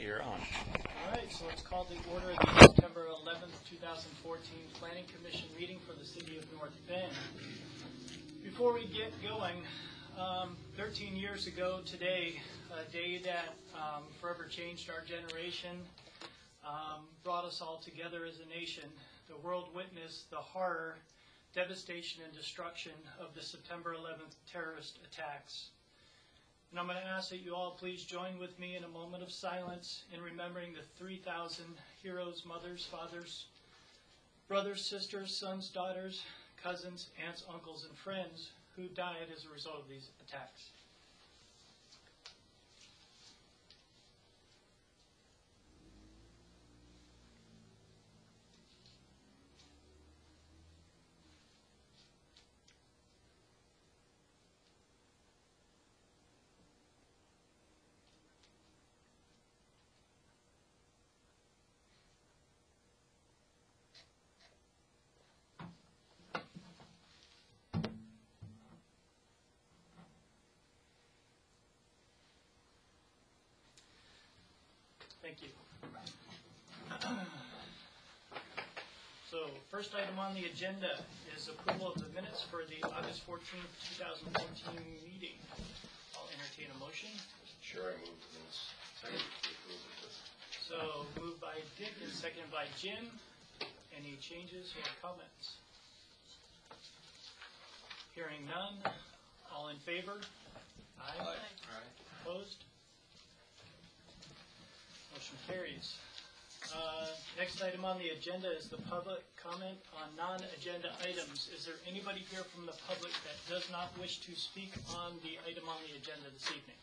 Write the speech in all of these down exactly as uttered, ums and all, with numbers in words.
you're on. All right, so it's called the order of the September eleventh, two thousand fourteen Planning Commission meeting for the City of North Bend. Before we get going, um, thirteen years ago today, a day that um, forever changed our generation, um, brought us all together as a nation. The world witnessed the horror, devastation, and destruction of the September eleventh terrorist attacks. And I'm going to ask that you all please join with me in a moment of silence in remembering the three thousand heroes, mothers, fathers, brothers, sisters, sons, daughters, cousins, aunts, uncles, and friends who died as a result of these attacks. Thank you. So, first item on the agenda is approval of the minutes for the August fourteenth, two thousand fourteen meeting. I'll entertain a motion. Sure, I move the minutes. Second. So, moved by Dick and seconded by Jim. Any changes or comments? Hearing none. All in favor? Aye. Aye. Aye. Opposed? Motion carries. Uh, next item on the agenda is the public comment on non-agenda items. Is there anybody here from the public that does not wish to speak on the item on the agenda this evening?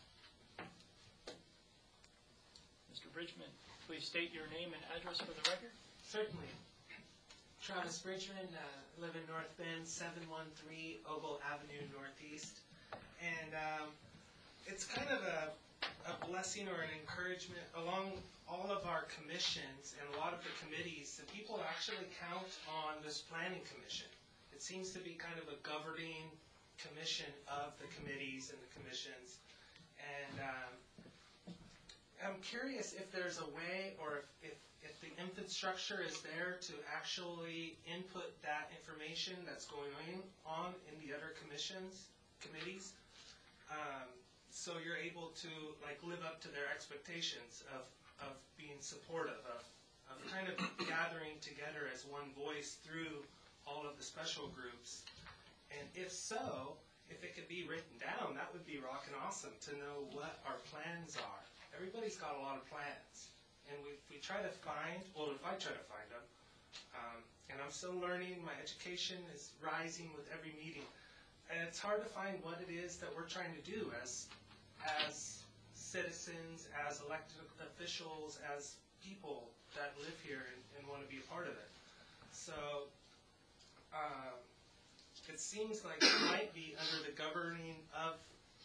Mister Bridgman, please state your name and address for the record. Certainly. Travis Bridgman, uh, live in North Bend, seven one three Ogle Avenue Northeast. And um, it's kind of a a blessing or an encouragement along all of our commissions and a lot of the committees that people actually count on this planning commission. It seems to be kind of a governing commission of the committees and the commissions. And um, I'm curious if there's a way or if, if, if the infrastructure is there to actually input that information that's going on in the other commissions, committees. Um, So you're able to like live up to their expectations of, of being supportive, of, of kind of gathering together as one voice through all of the special groups. And if so, if it could be written down, that would be rockin' awesome to know what our plans are. Everybody's got a lot of plans. And we, we try to find, well, if I try to find them, um, and I'm still learning, my education is rising with every meeting. And it's hard to find what it is that we're trying to do as as citizens, as elected officials, as people that live here and, and want to be a part of it. So um, it seems like it might be under the governing of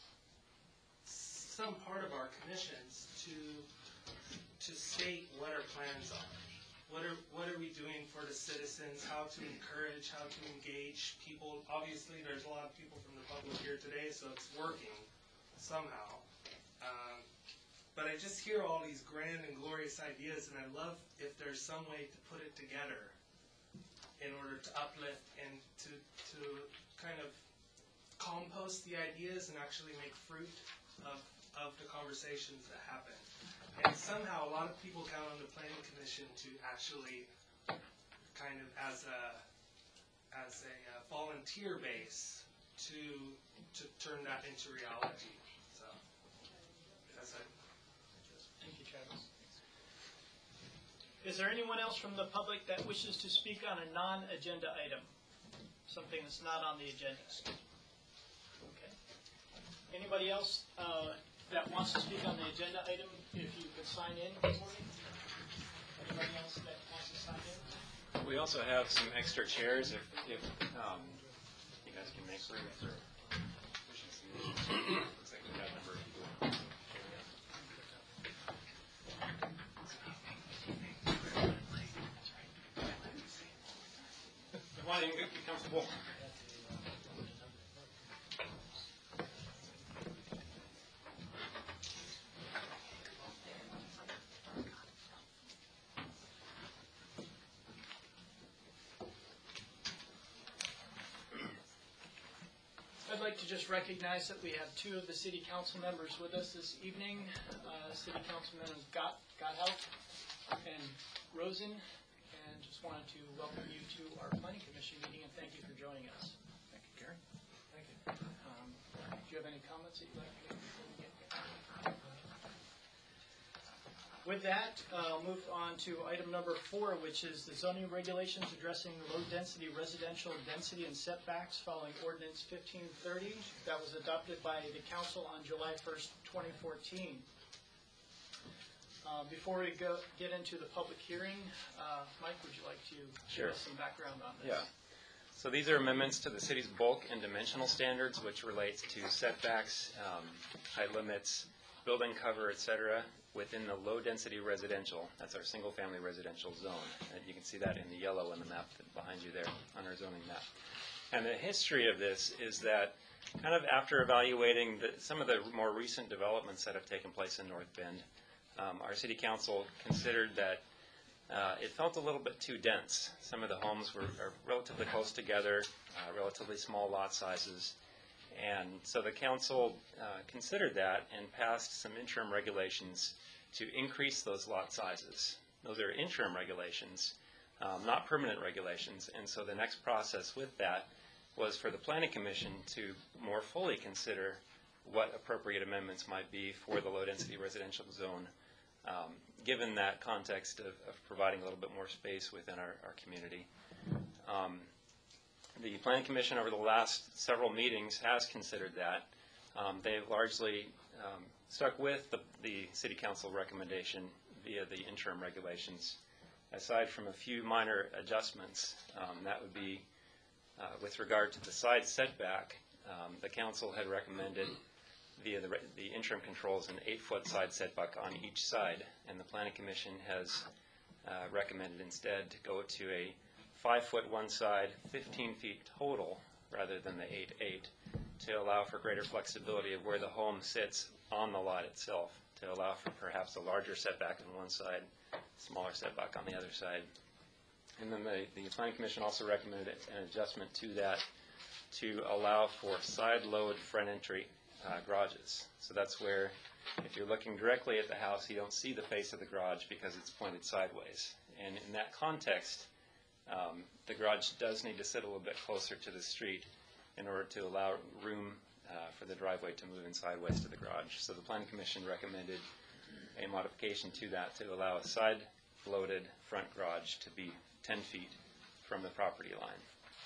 some part of our commissions to to state what our plans are. What are what are we doing for the citizens? How to encourage, how to engage people. Obviously, there's a lot of people from the public here today, so it's working somehow. Um, but I just hear all these grand and glorious ideas, and I love if there's some way to put it together in order to uplift and to to kind of compost the ideas and actually make fruit of of the conversations that happen. And somehow a lot of people count on the Planning Commission to actually kind of as a as a uh, volunteer base to to turn that into reality. So that's it. Thank you, Travis. Is there anyone else from the public that wishes to speak on a non-agenda item? Something that's not on the agenda? Okay. Anybody else uh, that wants to speak on the agenda item, if you could sign in this morning? Anybody else that wants to sign in? We also have some extra chairs if, if um, you guys can make room for efficiency. Looks like we've got a number of people. Why don't you get comfortable? to just recognize that we have two of the city council members with us this evening. Uh, City Councilman Gott, Gotthelf and Rosen, and just wanted to welcome you to our Planning Commission meeting and thank you for joining us. Thank you, Gary. Thank you. Um, do you have any comments that you'd like to make before we get going? With that, uh, I'll move on to item number four, which is the zoning regulations addressing low-density residential density and setbacks following ordinance fifteen thirty that was adopted by the council on July first, twenty fourteen. Uh, before we go get into the public hearing, uh, Mike, would you like to Sure. give us some background on this? Yeah. So these are amendments to the city's bulk and dimensional standards, which relates to setbacks, um, height limits, building cover, et cetera, within the low-density residential. That's our single-family residential zone. And you can see that in the yellow on the map behind you there on our zoning map. And the history of this is that kind of after evaluating the, some of the more recent developments that have taken place in North Bend, um, our city council considered that uh, it felt a little bit too dense. Some of the homes were are relatively close together, uh, relatively small lot sizes. And so the council uh, considered that and passed some interim regulations to increase those lot sizes. Those are interim regulations, um, not permanent regulations. And so the next process with that was for the Planning Commission to more fully consider what appropriate amendments might be for the low-density residential zone, um, given that context of, of providing a little bit more space within our, our community. Um, The Planning Commission over the last several meetings has considered that. Um, they've largely um, stuck with the, the City Council recommendation via the interim regulations. Aside from a few minor adjustments, um, that would be uh, with regard to the side setback, um, the Council had recommended via the, the interim controls an eight-foot side setback on each side, and the Planning Commission has uh, recommended instead to go to a five-foot one side, fifteen feet total, rather than the eight eight, to allow for greater flexibility of where the home sits on the lot itself, to allow for perhaps a larger setback on one side, smaller setback on the other side. And then the, the Planning Commission also recommended an adjustment to that to allow for side load front entry uh, garages. So that's where, if you're looking directly at the house, you don't see the face of the garage because it's pointed sideways. And in that context, Um, the garage does need to sit a little bit closer to the street in order to allow room uh, for the driveway to move in sideways to the garage. So the Planning Commission recommended a modification to that to allow a side-loaded front garage to be ten feet from the property line.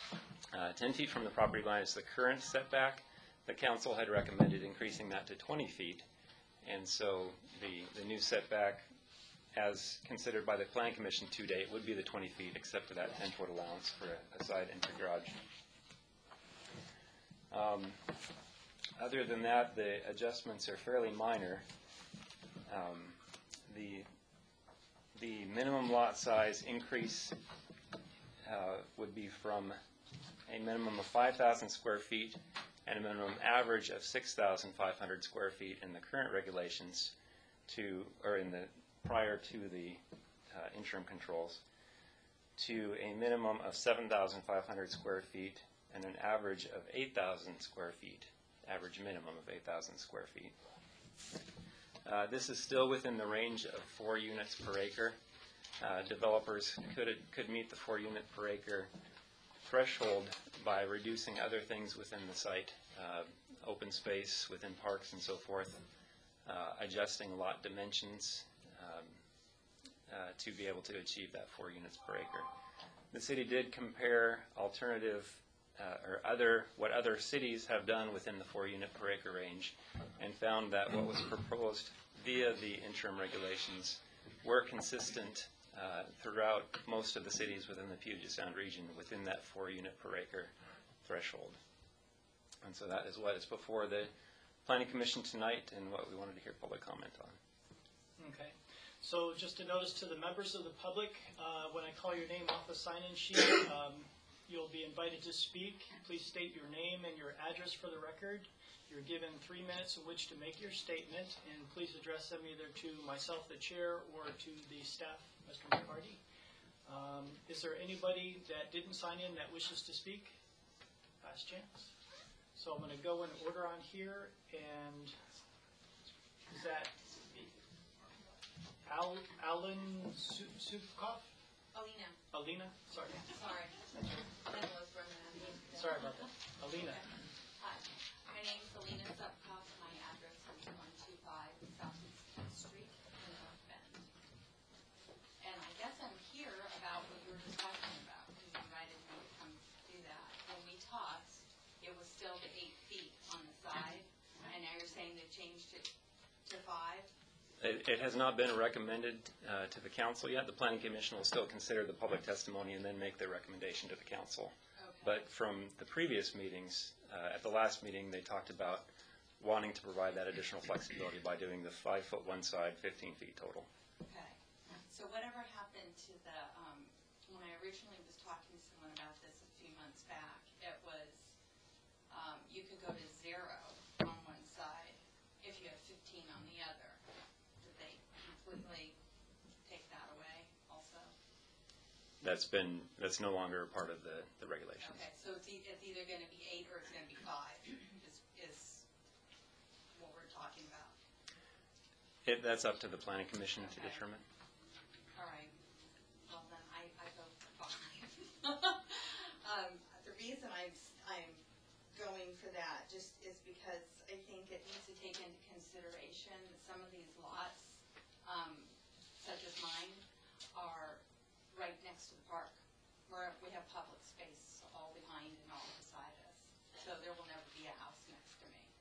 Uh, ten feet from the property line is the current setback. The council had recommended increasing that to twenty feet, and so the, the new setback, as considered by the Planning Commission to date, would be the twenty feet, except for that ten-foot allowance for a, a side entry garage. Um, other than that, the adjustments are fairly minor. Um, the, the minimum lot size increase uh, would be from a minimum of five thousand square feet and a minimum average of six thousand five hundred square feet in the current regulations to, or in the prior to the uh, interim controls, to a minimum of seven thousand five hundred square feet and an average of eight thousand square feet, average minimum of eight thousand square feet. Uh, this is still within the range of four units per acre. Uh, developers could, could meet the four unit per acre threshold by reducing other things within the site, uh, open space within parks and so forth, uh, adjusting lot dimensions, Um, uh, to be able to achieve that four units per acre. The city did compare alternative uh, or other what other cities have done within the four unit per acre range and found that what was proposed via the interim regulations were consistent uh, throughout most of the cities within the Puget Sound region within that four unit per acre threshold. And so that is what is before the Planning Commission tonight and what we wanted to hear public comment on. Okay. So just a notice to the members of the public, uh, when I call your name off the sign-in sheet, um, you'll be invited to speak. Please state your name and your address for the record. You're given three minutes in which to make your statement, and please address them either to myself, the chair, or to the staff, Mister McCarty. Um, is there anybody that didn't sign in that wishes to speak? Last chance. So I'm going to go in order on here, and is that Al, Alan Su- Sukov? Alina, Alina? Sorry. sorry. That was running on me. Sorry about that. Alina. Hi, my name's Alina Supkoff. My address is one two five Southeast tenth Street in North Bend. And I guess I'm here about what you were just talking about, because you invited me to come do that. When we talked, it was still the eight feet on the side, and now you're saying they've changed it to five? It, it has not been recommended uh, to the council yet. The planning commission will still consider the public testimony and then make their recommendation to the council. Okay. But from the previous meetings, uh, at the last meeting, they talked about wanting to provide that additional flexibility by doing the five foot one side, fifteen feet total. Okay. So whatever happened to the, um, when I originally was talking to someone about this a few months back, it was, um, you could go to zero on one side if you have fifteen on the other. Did they completely take that away also? That's been, that's no longer a part of the, the regulations. Okay, so it's, e- it's either gonna be eight or it's gonna be five, is, is what we're talking about. It, that's up to the planning commission to Okay. determine. All right. Well, then I, I vote for five. um, the reason I'm, I'm going for that just is because I think it needs to take into consideration that some of these lots, um, such as mine, are right next to the park, where we have public space all behind and all beside us. So there will never be a house next to me.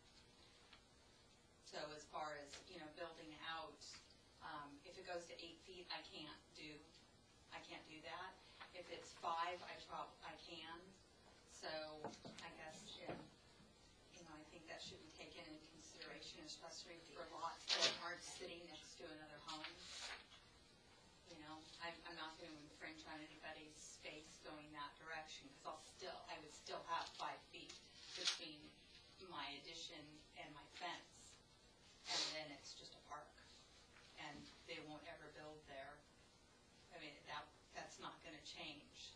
So as far as, you know, building out, um, if it goes to eight feet, I can't do, I can't do that. If it's five, I prob, I can. So I guess, um, you know, I think that should be taken into consideration, especially for lots that aren't sitting next to another home. You know, I'm, I'm not going to infringe on anybody's space going that direction, because I'll still, I would still have five feet between my addition and my fence. And then it's just a park, and they won't ever build there. I mean, that, that's not gonna change.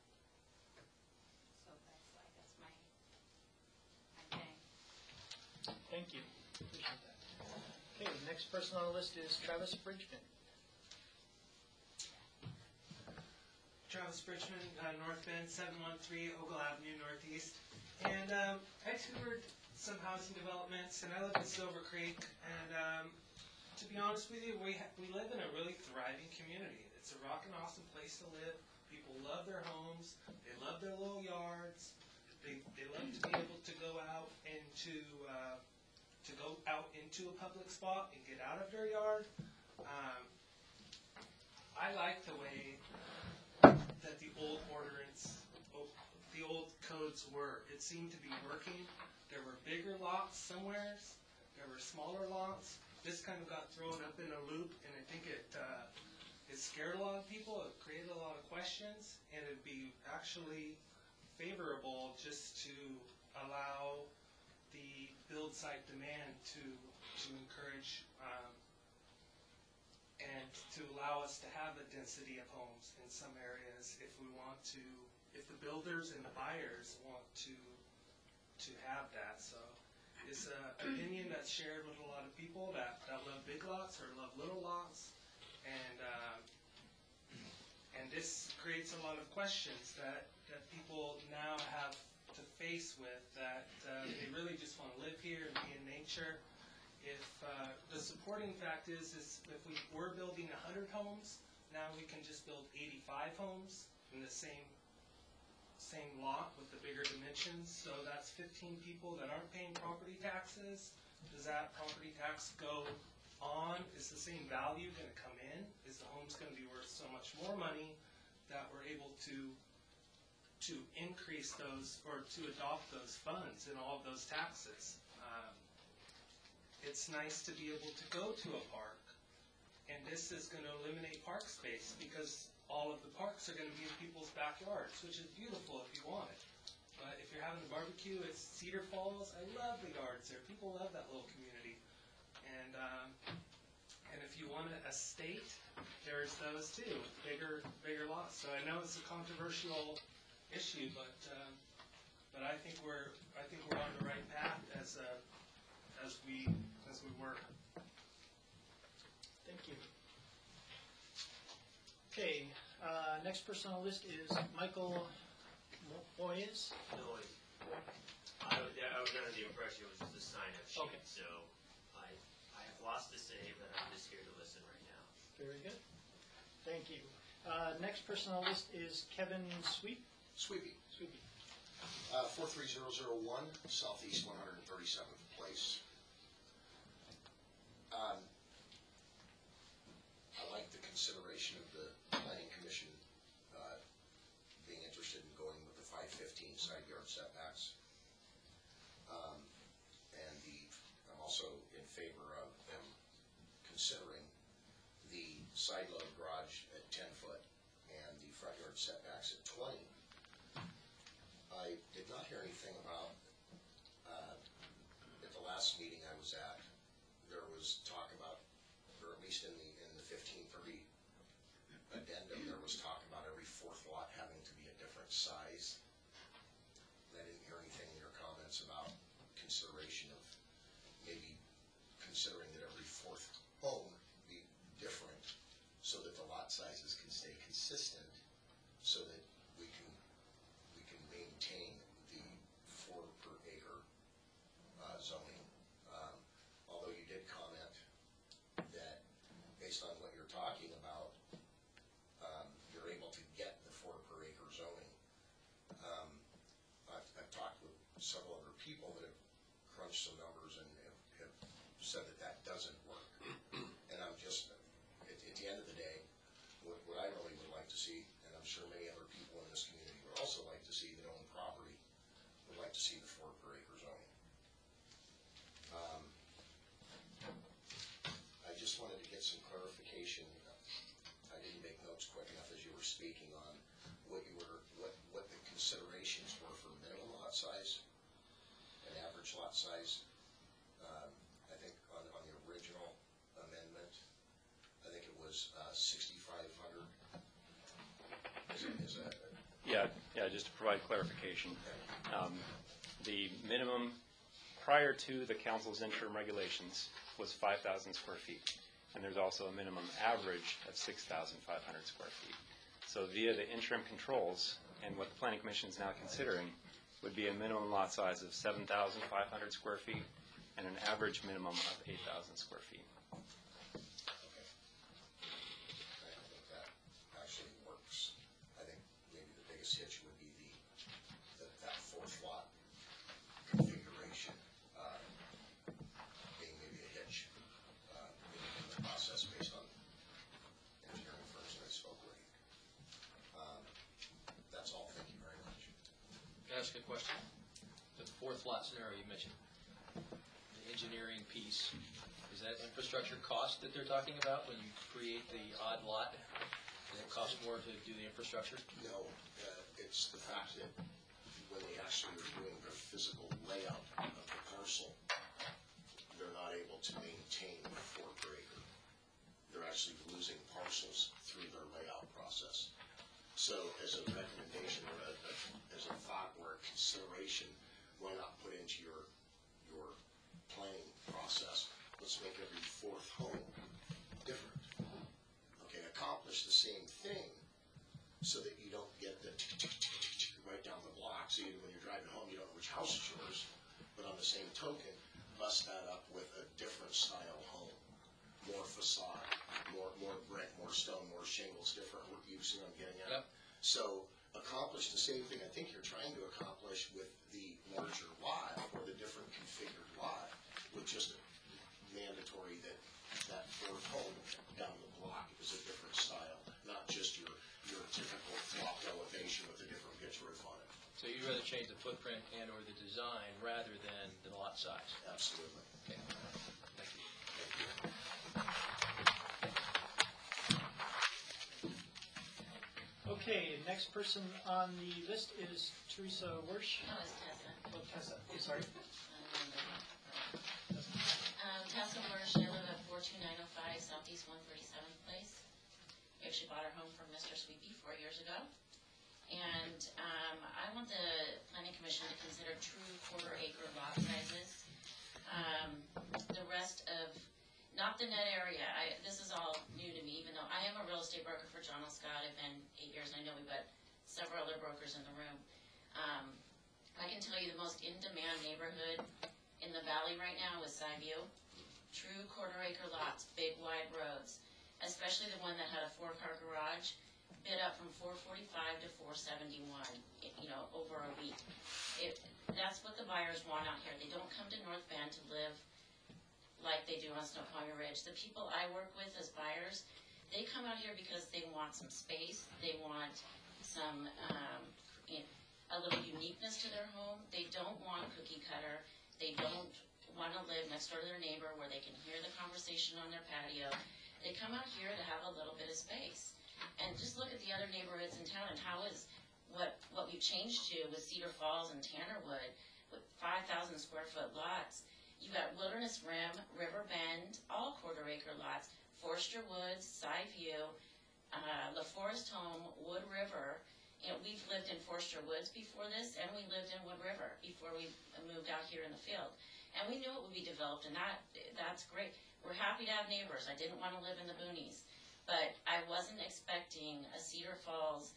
So that's, I guess, my, my thing. Thank you. Appreciate that. Okay, the next person on the list is Travis Bridgman. Travis Bridgman, uh, North Bend, seven one three Ogle Avenue Northeast. And um, I toured some housing developments, and I live in Silver Creek. And um, to be honest with you, we ha- we live in a really thriving community. It's a rockin' awesome place to live. People love their homes. They love their little yards. They they love to be able to go out into uh, to go out into a public spot and get out of their yard. Um, I like the way that the old ordinance, the old codes were. It seemed to be working. There were bigger lots somewheres. There were smaller lots. This kind of got thrown up in a loop, and I think it uh, it scared a lot of people. It created a lot of questions, and it'd be actually favorable just to allow the build site demand to to encourage um, and to allow us to have a density of homes in some areas if we want to, if the builders and the buyers want to to have that. So it's an opinion that's shared with a lot of people that, that love big lots or love little lots. And um, and this creates a lot of questions that, that people now have to face with, that uh, they really just want to live here and be in nature. If uh, the supporting fact is, is if we were building one hundred homes, now we can just build eighty-five homes in the same same lot with the bigger dimensions. So that's fifteen people that aren't paying property taxes. Does that property tax go on? Is the same value going to come in? Is the home's going to be worth so much more money that we're able to to increase those or to adopt those funds and all of those taxes? Um, It's nice to be able to go to a park, and this is going to eliminate park space because all of the parks are going to be in people's backyards, which is beautiful if you want it. But if you're having a barbecue, it's Cedar Falls. I love the yards there. People love that little community. And um, and if you want a estate, there's those too, bigger bigger lots. So I know it's a controversial issue, but um, but I think we're, I think we're on the right path as, uh, as we, as we work. Thank you. Okay, uh, next person on the list is Michael Boyes. No, it- I was, I was under the impression it was just a sign-up sheet, Okay. so I, I have lots to say, but I'm just here to listen right now. Very good. Thank you. Uh, next person on the list is Kevin Sweep. Sweepy, Sweepy. uh, four three zero zero one, Southeast one hundred thirty-seventh Place. Um, I like the consideration of the planning commission, uh, being interested in going with the five fifteen side yard setbacks. Um, and the, I'm also in favor of them considering the side load garage at ten foot and the front yard setbacks at twenty. I did not hear anything about, uh, at the last meeting I was at, there was talk about, or at least in the, in the fifteen thirty addendum, there was talk about every fourth lot having to be a different size. And I didn't hear anything in your comments about consideration of maybe considering that every fourth home be different so that the lot sizes can stay consistent, so that we can, we can maintain the four per acre uh, zoning. Um, although you did comment that based on what you're talking about, um, you're able to get the four per acre zoning. Um, I've, I've talked with several other people that have crunched some numbers and have, have said that that doesn't work. And I'm just, at, at the end of the day, what, what I really would like to see, and I'm sure many other people in this community would also like to see that own property, would like to see the four per acre zoning. Um, I just wanted to get some clarification. I didn't make notes quick enough as you were speaking on what you were, what, what the considerations were for minimum lot size and average lot size. Um, I think on, on the original amendment, I think it was uh, sixty-five hundred. Is it, is that, Yeah, yeah, just to provide clarification. Um, The minimum prior to the council's interim regulations was five thousand square feet. And there's also a minimum average of six thousand five hundred square feet. So via the interim controls, and what the planning commission is now considering, would be a minimum lot size of seven thousand five hundred square feet and an average minimum of eight thousand square feet. okay. I don't think that actually works. I think maybe the biggest hitch would be the, the that fourth lot configuration, uh, being maybe a hitch, uh, in the process based on engineering firms that I spoke with. Um, that's all. Thank you very much. Can I ask a question? The fourth lot scenario you mentioned, the engineering piece, is that infrastructure cost that they're talking about when you create the odd lot? Does it cost more to do the infrastructure? No, uh, it's the fact that when they actually are doing the physical layout of the parcel, they're not able to maintain four per acre. They're actually losing parcels through their layout process. So as a recommendation or a, a, as a thought or a consideration, why not put into your, your planning process, let's make every fourth home different. Okay, accomplish the same thing so that you don't get the tick, tick, tick, tick, tick right down the block. So you, when you're driving home, you don't know which house is yours. But on the same token, bust that up with a different style home. More facade, more more brick, more stone, more shingles, different. You see what I'm getting at? Yep. So accomplish the same thing I think you're trying to accomplish with the larger lot or the different configured lot, with just a mandatory that that fourth home down the block is a different style, not just your your typical flopped elevation with a different pitch roof on it. So you'd rather change the footprint and or the design rather than the lot size? Absolutely. Okay. Thank you. Thank you. Okay, next person on the list is Teresa Wersch. No, it's Tessa. Oh, Tessa, I'm sorry. Um, Tessa Wersch, I live at four two nine oh five Southeast one thirty-seventh Place. We actually bought our home from Mister Sweepy four years ago. And um, I want the planning commission to consider true quarter acre lot sizes. Um, the rest of, not the net area, I, this is all new to me, even though I am a real estate broker for John L. Scott. I've been eight years, and I know we've got several other brokers in the room. Um, I can tell you the most in-demand neighborhood in the valley right now is Skyview. True quarter acre lots, big wide roads, especially the one that had a four-car garage, bid up from four forty-five to four seventy-one, you know, over a week. It, that's what the buyers want out here. They don't come to North Bend to live like they do on Snoqualmie Ridge. The people I work with as buyers, they come out here because they want some space. They want some, um, you know, a little uniqueness to their home. They don't want cookie cutter. They don't want to live next door to their neighbor where they can hear the conversation on their patio. They come out here to have a little bit of space. And just look at the other neighborhoods in town and how is what, what we've changed to with Cedar Falls and Tannerwood with five thousand square foot lots. You've got Wilderness Rim, River Bend, all quarter acre lots, Forster Woods, Skyview, uh, La Forest Home, Wood River. You know, we've lived in Forster Woods before this, and we lived in Wood River before we moved out here in the field. And we knew it would be developed, and that that's great. We're happy to have neighbors. I didn't want to live in the boonies. But I wasn't expecting a Cedar Falls,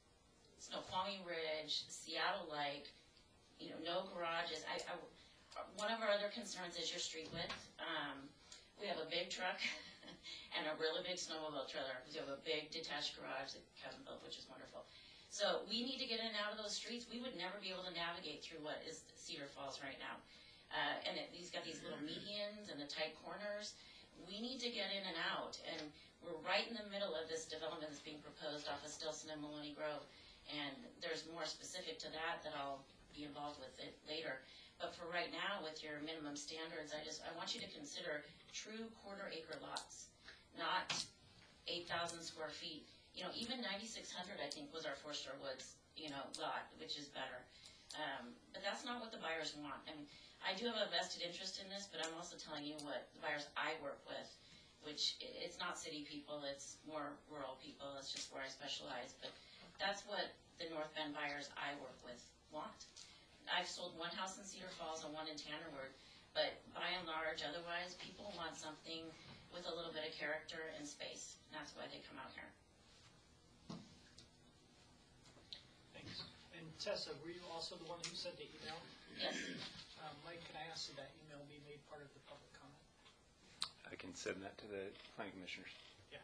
Snoqualmie Ridge, Seattle-like, you know, no garages. I, I, one of our other concerns is your street width. Um, we have a big truck and a really big snowmobile trailer. We have a big detached garage that Kevin built, which is wonderful. So we need to get in and out of those streets. We would never be able to navigate through what is Cedar Falls right now. Uh, and it, he's got these little medians and the tight corners. We need to get in and out. And we're right in the middle of this development that's being proposed off of Stilson and Maloney Grove. And there's more specific to that that I'll be involved with it later. But for right now, with your minimum standards, I just, I want you to consider true quarter acre lots, not eight thousand square feet. You know, even ninety-six hundred, I think, was our Forster Woods, you know, lot, which is better. Um, but that's not what the buyers want. I mean, I do have a vested interest in this, but I'm also telling you what the buyers I work with, which i- it's not city people, it's more rural people. That's just where I specialize. But that's what the North Bend buyers I work with want. I've sold one house in Cedar Falls and one in Tannerwood, but by and large, otherwise, people want something with a little bit of character and space. And that's why they come out here. Thanks. And Tessa, were you also the one who sent the email? Yes. Um, Mike, can I ask that that email be made part of the public comment? I can send that to the planning commissioners. Yeah.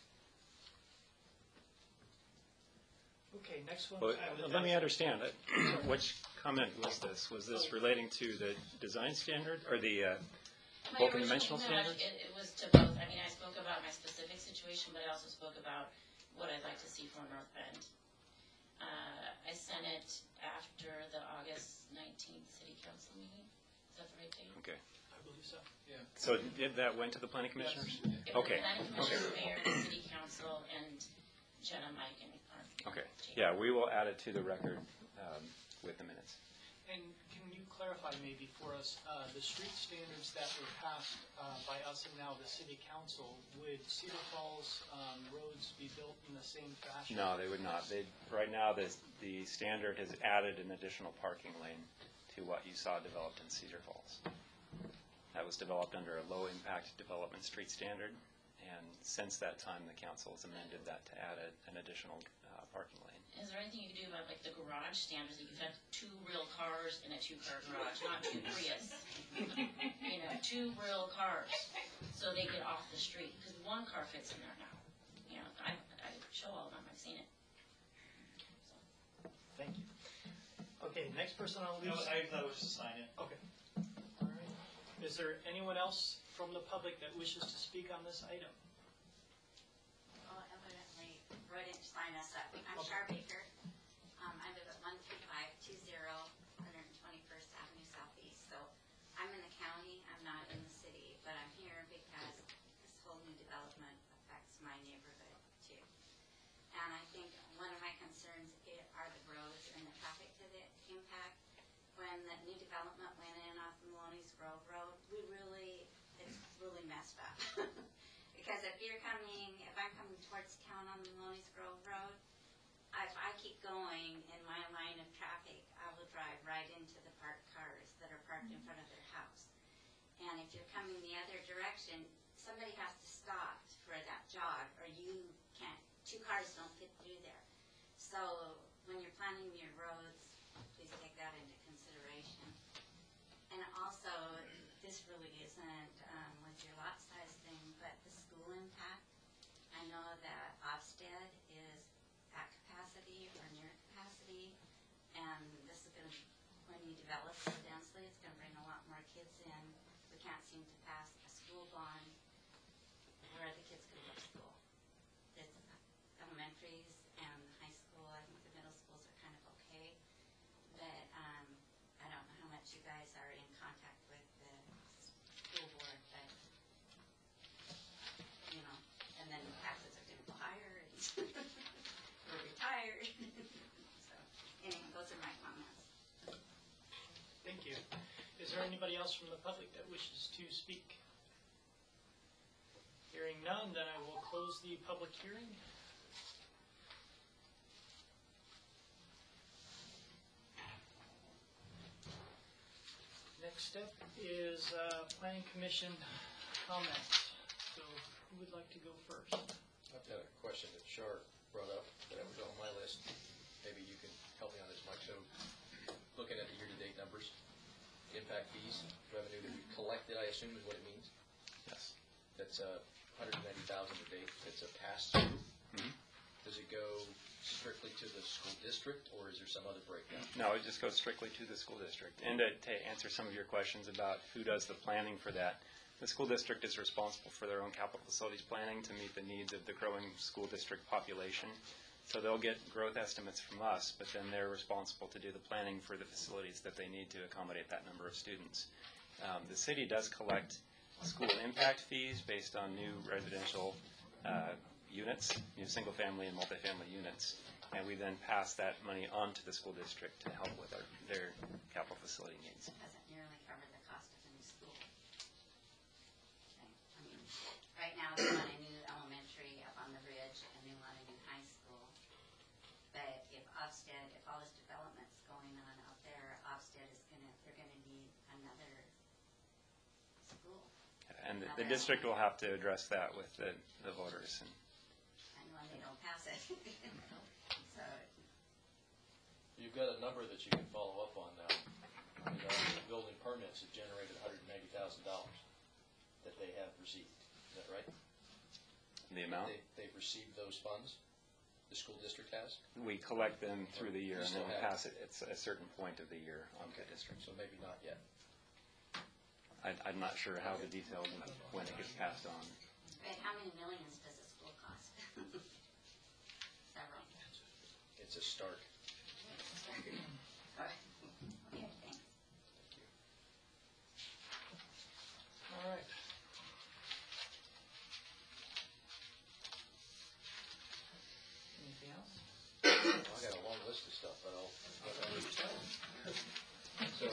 Okay, next one. Well, I have let me the- understand, uh, which comment was this? Was this relating to the design standard or the uh, My bulk and original dimensional email, standards? It, it was to both. I mean, I spoke about my specific situation, but I also spoke about what I'd like to see from North Bend. Uh, I sent it after the August nineteenth city council meeting. Is that the right date? Okay. I believe so. Yeah. So did that went to the planning commissioners? It was Okay. the planning commission, the mayor, the city council, and Jenna, Mike, and our. Okay. Yeah, we will add it to the record um, with the minutes. And can you clarify maybe for us, uh, the street standards that were passed uh, by us and now the city council, would Cedar Falls um, roads be built in the same fashion? No, they would not. They, right now, the, the standard has added an additional parking lane to what you saw developed in Cedar Falls. That was developed under a low-impact development street standard, and since that time, the council has amended that to add a, an additional uh, parking lane. Is there anything you can do about like the garage standards that you've had two real cars in a two-car garage, not two Prius? You know, two real cars, so they get off the street, because one car fits in there now. You know, I, I show all of them, I've seen it. So. Thank you. Okay, next person on the No, list. I thought it was just sign it. Okay. All right. Is there anyone else from the public that wishes to speak on this item? Well, evidently, Roy didn't sign us up. I'm Okay. Char Baker. Um, I live at one three five two zero, one hundred twenty-first Avenue Southeast. So I'm in the county, I'm not in the city, but I'm here because this whole new development affects my neighborhood too. And I think one of my concerns i- are the roads and the traffic to the impact. When the new development went in off Maloney's Grove Road, we really, it's really messed up. Because if you're coming, if I'm coming towards town on Maloney's Grove Road, if I keep going in my line of traffic, I will drive right into the parked cars that are parked in front of their house. And if you're coming the other direction, somebody has to stop for that jog, or you can't, two cars don't fit through there. So when you're planning your roads, please take that into consideration. And also, this really isn't um, with your lot size thing, but the school impact. I know that Ofsted is at capacity or near capacity, and this is going to, when you develop so densely, it's going to bring a lot more kids in. We can't seem to pass a school bond. Where are the kids going to go to school? It's elementaries and high school. I think the middle schools are kind of okay, but um, I don't know how much you guys are in contact with the school board, but you know, and then taxes are going to go higher, and we're retired. So, anyway, those are my comments. Thank you. Is there anybody else from the public that wishes to speak? Hearing none, then I will close the public hearing. Next step is uh, Planning Commission comments. So who would like to go first? I've got a question that Shar brought up that I was on my list. Maybe you can help me on this, Mike. So looking at the year-to-date numbers, impact fees, revenue that we collected, I assume is what it means. Yes. That's uh, one hundred ninety thousand dollars a date. It's a pass-through. Mhm. Does it go strictly to the school district, or is there some other breakdown? No, it just goes strictly to the school district. And to, to answer some of your questions about who does the planning for that, the school district is responsible for their own capital facilities planning to meet the needs of the growing school district population. So they'll get growth estimates from us, but then they're responsible to do the planning for the facilities that they need to accommodate that number of students. Um, the city does collect school impact fees based on new residential uh, units, new single-family and multifamily units, and we then pass that money on to the school district to help with our, their capital facility needs. It doesn't nearly cover the cost of a new school. Okay. I mean, right now, they want a new elementary up on the ridge, and they want a new high school. But if Ofsted, if all this development's going on out there, Ofsted is gonna, they're gonna need another school. And the, the district will have to address that with the, the voters. And And when they don't pass it. So, You've got a number that you can follow up on now. I mean, our building permits have generated one hundred ninety thousand dollars that they have received. Is that right? the amount, They, they've received those funds? The school district has? we collect them through the year You and then still we have- pass it at a certain point of the year on the district. So maybe not yet. I, I'm not sure how the details of when it gets passed on. but how many millions does a school cost? Several. It's a start. All right. Okay, thanks. All right. Anything else? I got a long list of stuff, but I'll, but I'll let you tell. So,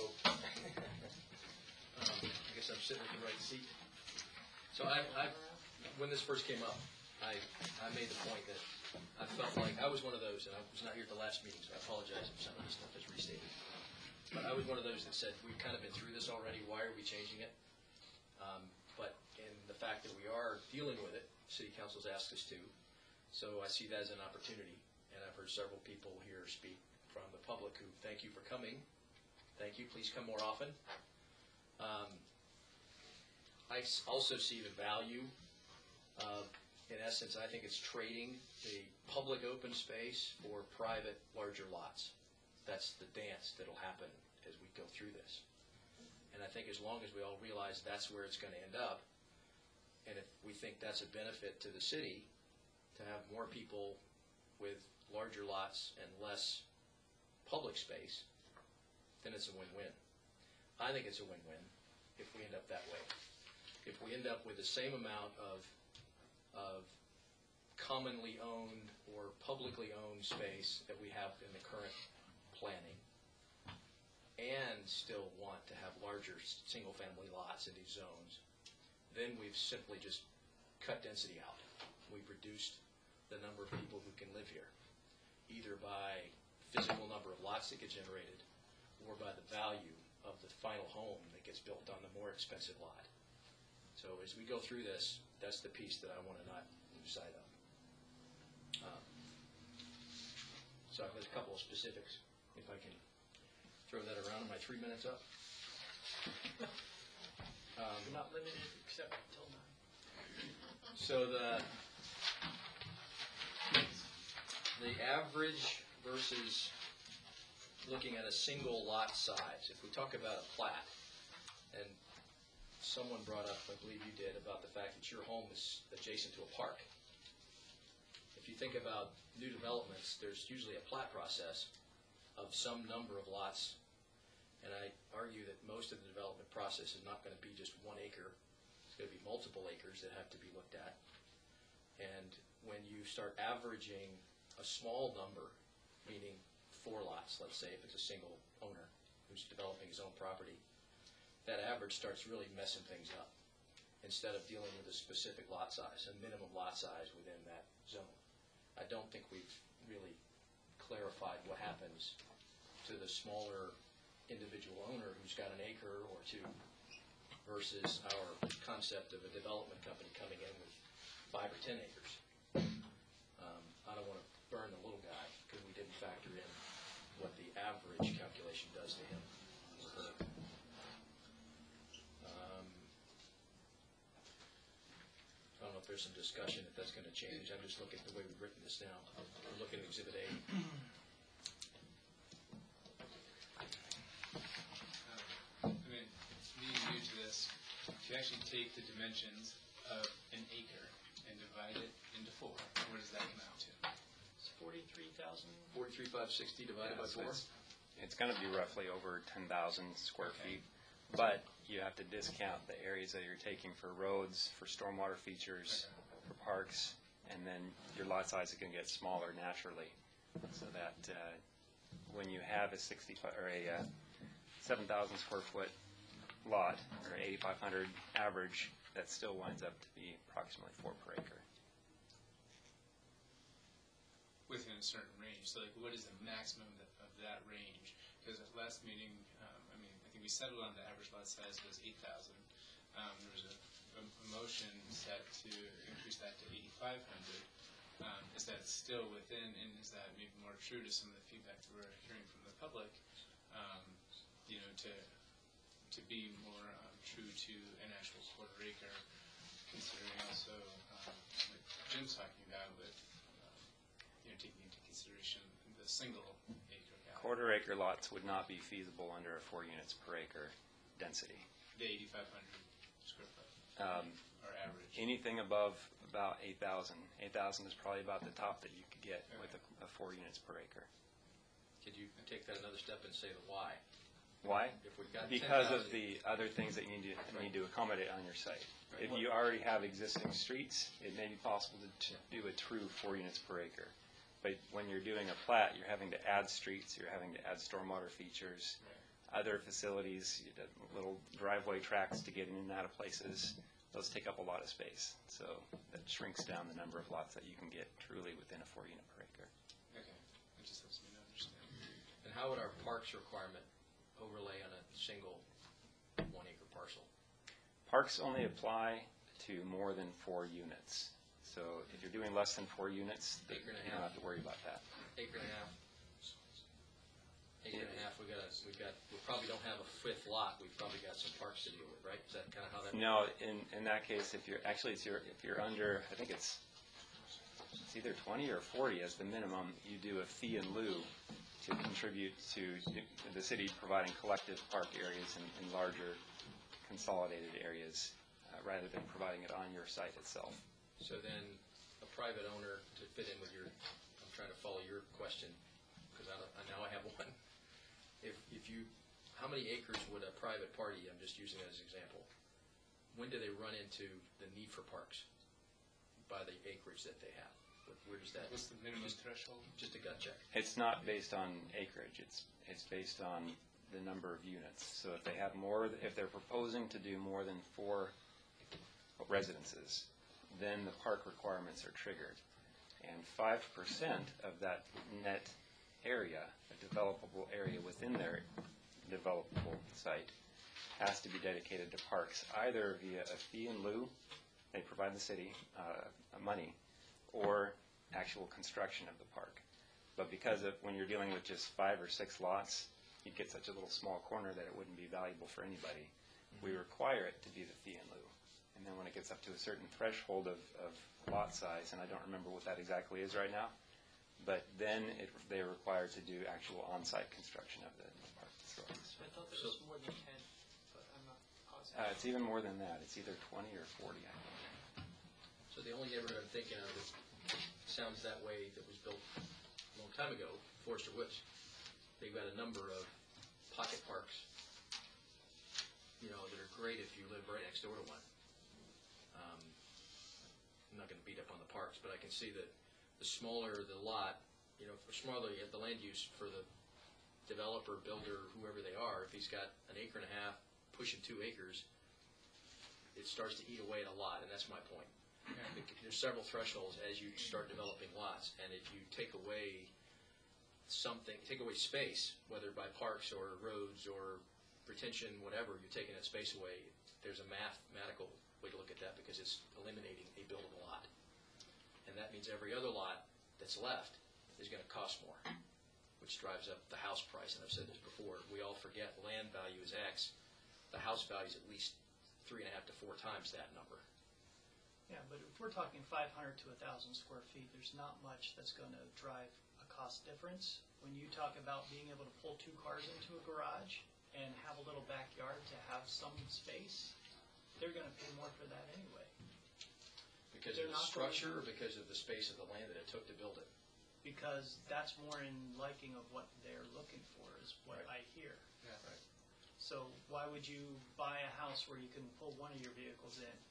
um, I guess I'm sitting in the right seat. So I, I, when this first came up, I, I made the point that I felt like I was one of those, and I was not here at the last meeting, so I apologize if some of this stuff is restated. But I was one of those that said, we've kind of been through this already, why are we changing it? Um, but in the fact that we are dealing with it, city council's asked us to, so I see that as an opportunity. And I've heard several people here speak from the public who thank you for coming. Thank you, please come more often. Um, I s- also see the value of, in essence, I think it's trading the public open space for private larger lots. That's the dance that'll happen as we go through this. And I think as long as we all realize that's where it's going to end up, and if we think that's a benefit to the city, to have more people with larger lots and less public space, then it's a win-win. I think it's a win-win if we end up that way. If we end up with the same amount of, of commonly owned or publicly owned space that we have in the current planning, and still want to have larger single-family lots in these zones, then we've simply just cut density out. We've reduced the number of people who can live here. either by physical number of lots that get generated or by the value of the final home that gets built on the more expensive lot. So as we go through this, that's the piece that I want to not lose sight of. Um, So there's a couple of specifics, if I can throw that around. Am I three minutes up? Um, You're not limited except until nine. So the, the average versus looking at a single lot size, if we talk about a plat, and someone brought up, I believe you did, about the fact that your home is adjacent to a park. If you think about new developments, there's usually a plat process of some number of lots, and I argue that most of the development process is not going to be just one acre. It's going to be multiple acres that have to be looked at. And when you start averaging a small number, meaning four lots, let's say if it's a single owner who's developing his own property, that average starts really messing things up instead of dealing with a specific lot size, a minimum lot size within that zone. I don't think we've really clarified what happens to the smaller individual owner who's got an acre or two versus our concept of a development company coming in with five or ten acres. Um, I don't want to burn the little guy because we didn't factor in what the average calculation does to him. Um, I don't know if there's some discussion if that's going to change. I'm just looking at the way we've written this now. We're looking at Exhibit A. I mean, me new to this, if you actually take the dimensions of an acre and divide it into four, what does that come out to? It's forty-three thousand. forty-three thousand five hundred sixty divided by four? It's going to be roughly over ten thousand square Okay. feet, but you have to discount the areas that you're taking for roads, for stormwater features, for parks, and then your lot size is going to get smaller naturally. So that uh, when you have a sixty-five or a uh, seven thousand square foot lot or eighty-five hundred average, that still winds up to be approximately four per acre. Within a certain range. So, like, what is the maximum that, of that range? Because at last meeting, um, I mean, I think we settled on the average lot size was eight thousand. Um, there was a, a, a motion set to increase that to eighty-five hundred. Um, is that still within, and is that maybe more true to some of the feedback that we're hearing from the public? Um, you know, to to be more um, true to an actual quarter acre, considering also um, what Jim's talking about with um, you know taking into consideration the single acre cap. Quarter acre lots would not be feasible under a four units per acre density. The eighty-five hundred square foot, Um, or average. Anything above about eight thousand. eight thousand is probably about the top that you could get with a, a four units per acre. Could you take that another step and say the why? Why? If we've got Because of ten thousand the other things that you need to, Right. need to accommodate on your site. Right. If you already have existing streets, it may be possible to t- do a true four units per acre. But when you're doing a plat, you're having to add streets, you're having to add stormwater features, other facilities, you did little driveway tracks to get in and out of places. Those take up a lot of space. So that shrinks down the number of lots that you can get truly within a four unit per acre. Okay, that just helps me to understand. And how would our parks requirement overlay on a single one acre parcel? Parks only apply to more than four units. So if you're doing less than four units, then Acre and a you don't half. have to worry about that. Acre and a half? Acre and a half, we got, a- we got, we probably don't have a fifth lot, we've probably got some parks to deal with, right? Is that kind of how that? No, in, in that case, if you're, actually, it's your, if you're under, I think it's, it's either twenty or forty as the minimum, you do a fee in lieu to contribute to the city providing collective park areas in, in larger consolidated areas, uh, rather than providing it on your site itself. So then, a private owner, to fit in with your, I'm trying to follow your question, because I, don't- I now I have one. If, if you, how many acres would a private party, I'm just using it as an example, when do they run into the need for parks? By the acreage that they have? Where- Where does that? What's the minimum just- threshold? Just a gut check. It's not based on acreage, it's, it's based on the number of units. So if they have more, if they're proposing to do more than four residences, then the park requirements are triggered. And five percent of that net area, a developable area within their developable site, has to be dedicated to parks, either via a fee in lieu, they provide the city uh, money, or actual construction of the park. But because of, when you're dealing with just five or six lots, you'd get such a little small corner that it wouldn't be valuable for anybody. We require it to be the fee in lieu. And then when it gets up to a certain threshold of, of lot size, and I don't remember what that exactly is right now, but then it, they're required to do actual on-site construction of the, the park facilities. I thought there was more than ten, but I'm not positive. Uh, it's even more than that. It's either twenty or forty, I think. So the only neighborhood I'm thinking of that sounds that way that was built a long time ago, Forester Woods. They've got a number of pocket parks, you know, that are great if you live right next door to one. Um, I'm not going to beat up on the parks, but I can see that the smaller the lot, you know, for smaller you have the land use for the developer, builder, whoever they are. If he's got an acre and a half, pushing two acres, it starts to eat away at a lot, and that's my point. There's several thresholds as you start developing lots, and if you take away something, take away space, whether by parks or roads or retention, whatever, you're taking that space away, there's a mathematical way to look at that because it's eliminating a buildable lot. And that means every other lot that's left is going to cost more, which drives up the house price. And I've said this before, we all forget land value is X. The house value is at least three and a half to four times that number. Yeah, but if we're talking five hundred to one thousand square feet, there's not much that's going to drive a cost difference. When you talk about being able to pull two cars into a garage and have a little backyard to have some space, they're going to pay more for that anyway. Because They're of the not structure or because of the space of the land that it took to build it? Because that's more in liking of what they're looking for, is what I hear. Yeah. Right. So why would you buy a house where you can pull one of your vehicles in?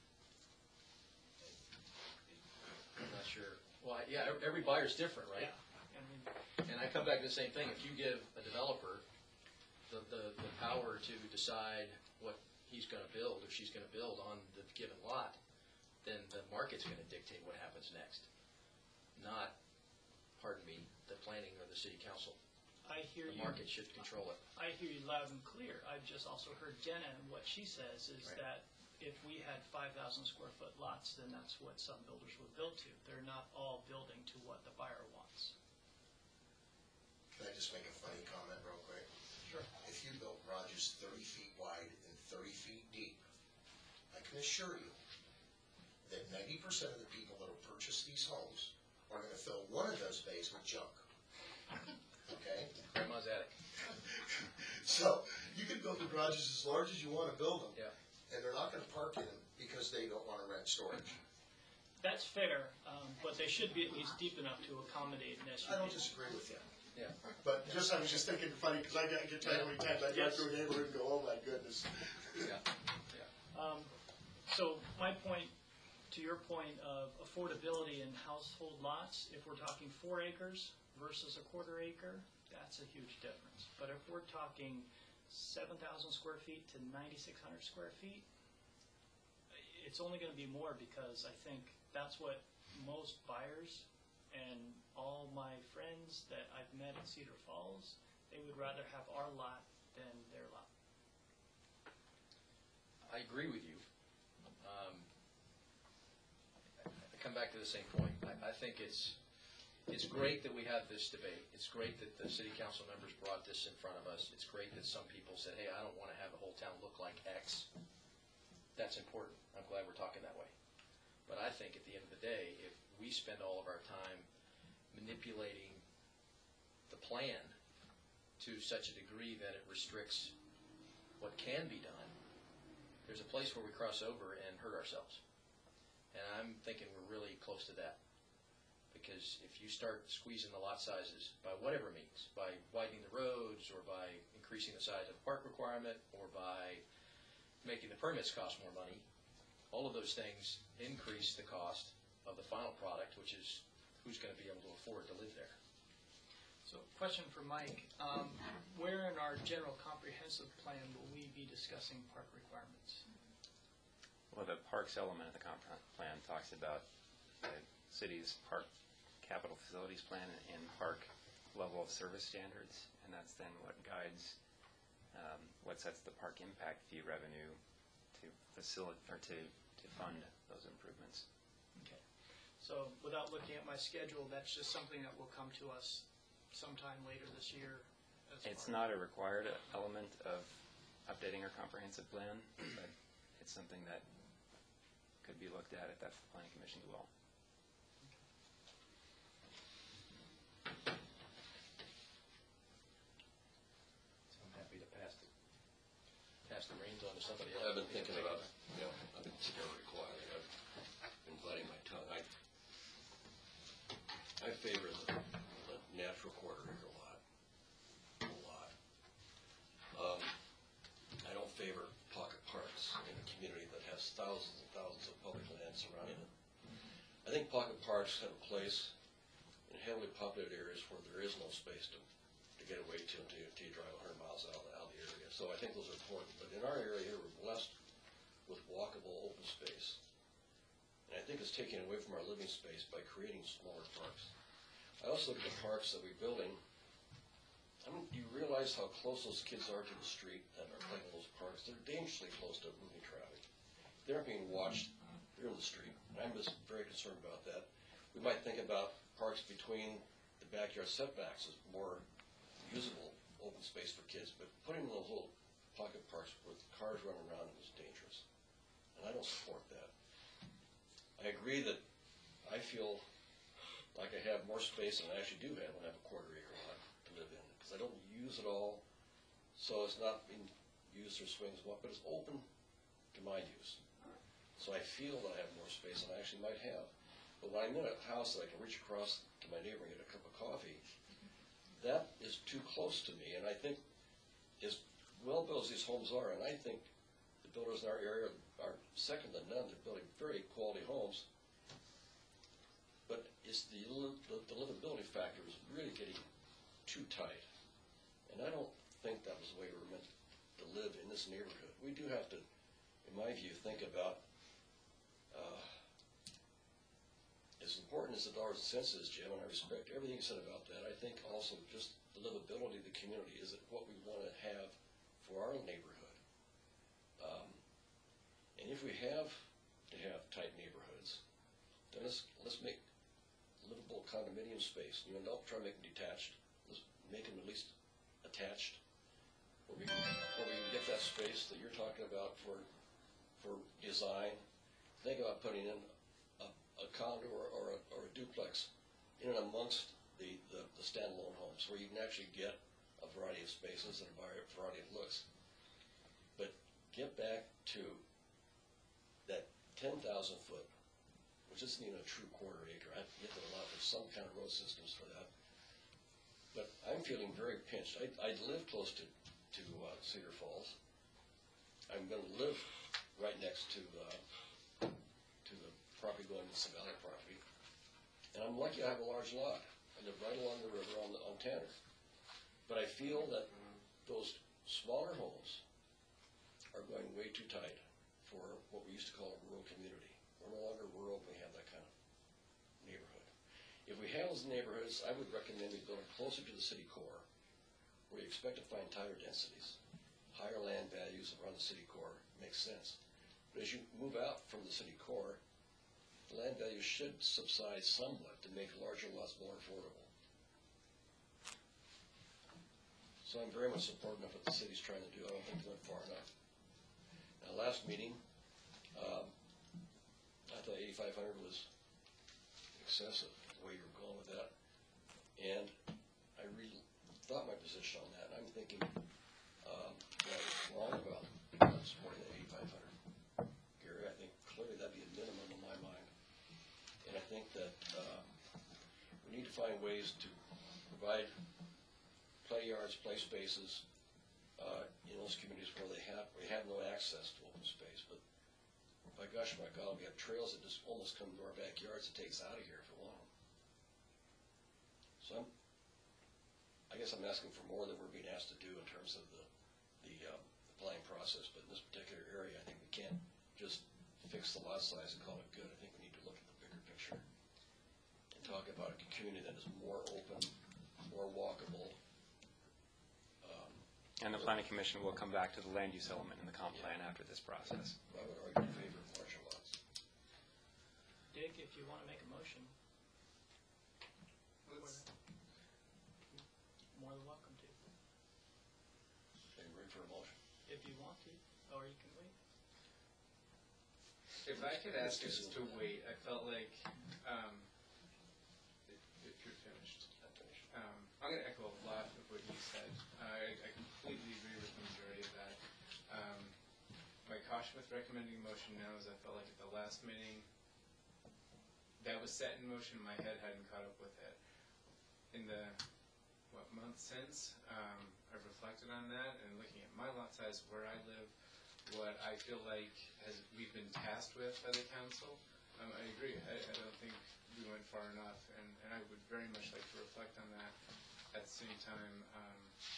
I'm not sure. Well, yeah, ev- every buyer's different, right? Yeah. I mean, And I come back to the same thing. If you give a developer the, the, the power to decide what he's going to build or she's going to build on the given lot, then the market's going to dictate what happens next, not, pardon me, the planning or the city council. I hear The you. market should control it. I hear you loud and clear. I've just also heard Jenna, and what she says is Right. that if we had five thousand square foot lots, then that's what some builders would build to. They're not all building to what the buyer wants. Can I just make a funny comment real quick? Sure. If you built garages thirty feet wide and thirty feet deep, I can assure you that ninety percent of the people that will purchase these homes are gonna fill one of those bays with junk. Okay? Grandma's attic. So, you can build the garages as large as you wanna build them. Yeah. And they're not gonna park in them because they don't wanna rent storage. That's fair, um, but they should be at least deep enough to accommodate an S U V. I don't disagree with you. Yeah. But just, I was just thinking funny, because I get, I get tired how many times I drive Yes. through a neighborhood and go, oh my goodness. Yeah. Um, so my point, to your point of affordability in household lots, if we're talking four acres versus a quarter acre, that's a huge difference. But if we're talking seven thousand square feet to ninety-six hundred square feet, it's only going to be more because I think that's what most buyers and all my friends that I've met in Cedar Falls, they would rather have our lot than their lot. I agree with you. Um, I come back to the same point. I, I think it's it's great that we have this debate. It's great that the city council members brought this in front of us. It's great that some people said, hey, I don't want to have the whole town look like X. That's important. I'm glad we're talking that way. But I think at the end of the day, if we spend all of our time manipulating the plan to such a degree that it restricts what can be done, there's a place where we cross over and hurt ourselves. And I'm thinking we're really close to that. Because if you start squeezing the lot sizes by whatever means, by widening the roads, or by increasing the size of the park requirement, or by making the permits cost more money, all of those things increase the cost of the final product, which is who's going to be able to afford to live there. So, question for Mike. Um, where in our general comprehensive plan will we be discussing park requirements? Well, the parks element of the comp plan talks about the city's park capital facilities plan and park level of service standards, and that's then what guides um, what sets the park impact fee revenue to facilitate or to, to fund those improvements. Okay. So without looking at my schedule, that's just something that will come to us sometime later this year. As It's far not a required element of updating our comprehensive plan, but it's something that could be looked at if that's the planning commission's will. So I'm happy to pass the, pass the reins on to somebody else. I've been thinking about, you know, I've been sitting there quietly, I've been biting my tongue. I, I favor the, the natural quarter acre lot, a lot. Um, I don't favor pocket parks in a community that has thousands and thousands of public land surrounding it. I think pocket parks have a place in heavily populated areas where there is no space to, to get away to until you, until you drive one hundred miles out of, the, out of the area. So I think those are important. But in our area here, we're blessed with walkable open space. And I think it's taken away from our living space by creating smaller parks. I also look at the parks that we're building. I mean, do you realize how close those kids are to the street that are playing in those parks? They're dangerously close to moving traffic. They aren't being watched. They're in the street. And I'm just very concerned about that. We might think about parks between the backyard setbacks as more usable open space for kids, but putting in those little pocket parks with cars running around them is dangerous. And I don't support that. I agree that I feel like I have more space than I actually do have when I have a quarter acre lot to live in, because I don't use it all, so it's not being used for swings, but it's open to my use. So I feel that I have more space than I actually might have. But when I'm in a house that I can reach across to my neighbor and get a cup of coffee, that is too close to me. And I think as well built as these homes are, and I think the builders in our area are second to none. They're building very quality homes. But it's the, the, the livability factor is really getting too tight. And I don't think that was the way we were meant to live in this neighborhood. We do have to, in my view, think about uh, as important as the dollars and cents is, Jim, and I respect everything you said about that, I think also just the livability of the community is it what we want to have for our neighborhood. Um, and if we have to have tight neighborhoods, then let's, let's make livable condominium space. You know, don't try to make them detached. Let's make them at least attached, where we, where we can get that space that you're talking about for, for design. Think about putting in a, a condo or, or, a, or a duplex in and amongst the, the, the standalone homes, where you can actually get a variety of spaces and a variety of looks. But get back to that ten thousand foot, which isn't even a true quarter acre. I get that a lot. There's some kind of road systems for that. But I'm feeling very pinched. I, I live close to, to uh, Cedar Falls. I'm going to live right next to uh, to the property going to the Valley property. And I'm lucky I have a large lot. I live right along the river on, the, on Tanner. But I feel that those smaller homes are going way too tight for what we used to call a rural community. We're no longer rural, we have that kind of neighborhood. If we have those neighborhoods, I would recommend we build them closer to the city core, where you expect to find tighter densities. Higher land values around the city core makes sense. But as you move out from the city core, the land values should subside somewhat to make larger lots more affordable. So I'm very much supportive of what the city's trying to do. I don't think they went far enough. Now, last meeting, um, I thought eighty-five hundred was excessive, the way you were going with that. And I really thought my position on that. And I'm thinking um, that I was wrong about not supporting the eighty-five hundred. Gary, I think clearly that'd be a minimum in my mind. And I think that uh, we need to find ways to provide play yards, play spaces uh, in those communities where they have we have no access to open space. But by gosh, my God, we have trails that just almost come to our backyards to take us out of here if we want them. So I'm, I guess I'm asking for more than we're being asked to do in terms of the the, uh, the planning process. But in this particular area, I think we can't just fix the lot size and call it good. I think we need to look at the bigger picture and talking about a community that is more open, more walkable. Um, And the planning commission will come back to the land use element in the comp plan after this process. I would argue in favor of larger lots. Dick, if you want to make a motion, Let's, more than welcome to, Are you ready for a motion? if you want to, or you can wait. if I could ask us to wait, I felt like, um, if if you're finished. I'm finished. Um, I'm going to echo a lot of what you said. I, I completely agree with the majority of that. Um, my caution with recommending a motion now is I felt like at the last meeting, that was set in motion, my head hadn't caught up with it. In the, what, month since, um, I've reflected on that and looking at my lot size, where I live, what I feel like has, we've been tasked with by the council. Um, I agree, I, I don't think we went far enough, and, and I would very much like to reflect on that. At the same time, um,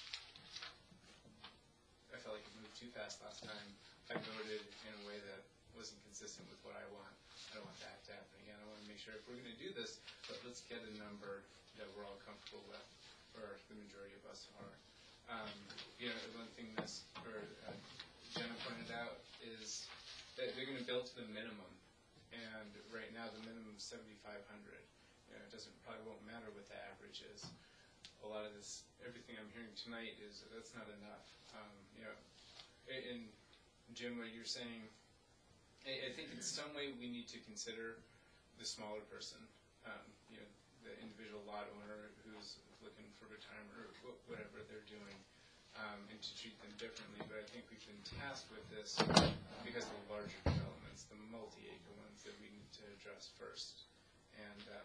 I felt like it moved too fast last time. I voted in a way that wasn't consistent with what I want. I don't want that to happen again. I want to make sure if we're going to do this, but let's get a number that we're all comfortable with, or the majority of us are. Um, you know, one thing this, or uh, Jenna pointed out is that they're going to build to the minimum, and right now the minimum is seventy-five hundred. You know, it doesn't probably won't matter what the average is. A lot of this, everything I'm hearing tonight is that's not enough. Um, you know, and Jim, what you're saying, I, I think in some way we need to consider the smaller person. Um, you know, the individual lot owner who's looking for retirement or wh- whatever they're doing, um, and to treat them differently. But I think we've been tasked with this because of the larger developments, the multi-acre ones that we need to address first. And um,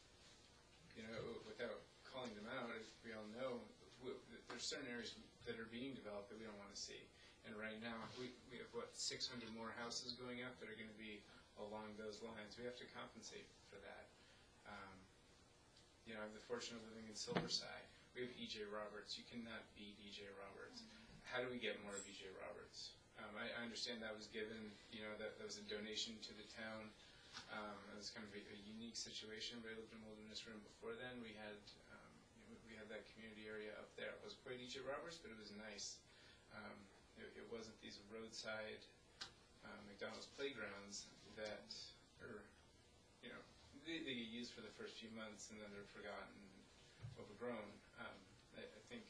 you know, without calling them out, as we all know, w- there's certain areas that are being developed that we don't want to see. And right now, we, we have, what, six hundred more houses going up that are going to be along those lines. We have to compensate for that. Um, you know, I have the fortune of living in Silverside. We have E J Roberts. You cannot beat E J Roberts. How do we get more of E J Roberts? Um, I, I understand that was given, you know, that, that was a donation to the town. Um, it was kind of a, a unique situation, but I lived in Wilderness Room before then. We had um, you know, we had that community area up there. It was quite E J Roberts, but it was nice. Um, it, it wasn't these roadside uh, McDonald's playgrounds that are, you know, they, they get used for the first few months and then they're forgotten, overgrown. Um, I, I think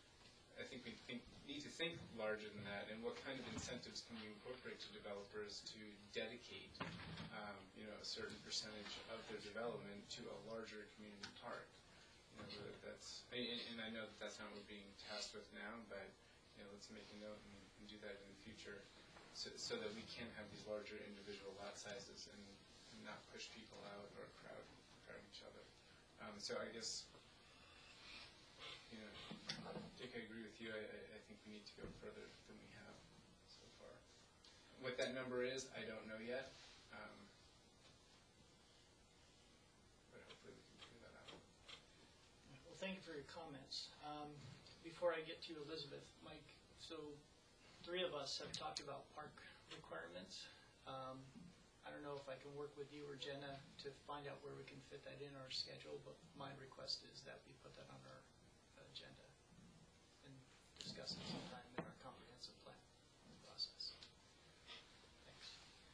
I think we think, need to think larger than that, and what kind of incentives can we incorporate to developers to dedicate, um, you know, a certain percentage of their development to a larger community park. You know, that- that's, and, and I know that that's not what we're being tasked with now, but you know, let's make a note and, and do that in the future, so, so that we can have these larger individual lot sizes and, and not push people out or crowd crowd each other. Um, so I guess, you know, Dick, I agree with you. I, I I think we need to go further than we have so far. What that number is, I don't know yet. Um, but hopefully we can figure that out. Well, thank you for your comments. Um, Before I get to Elizabeth, Mike, so three of us have talked about park requirements. Um, I don't know if I can work with you or Jenna to find out where we can fit that in our schedule, but my request is that we put that on our agenda and discuss it sometime in our comprehensive plan process. Thanks.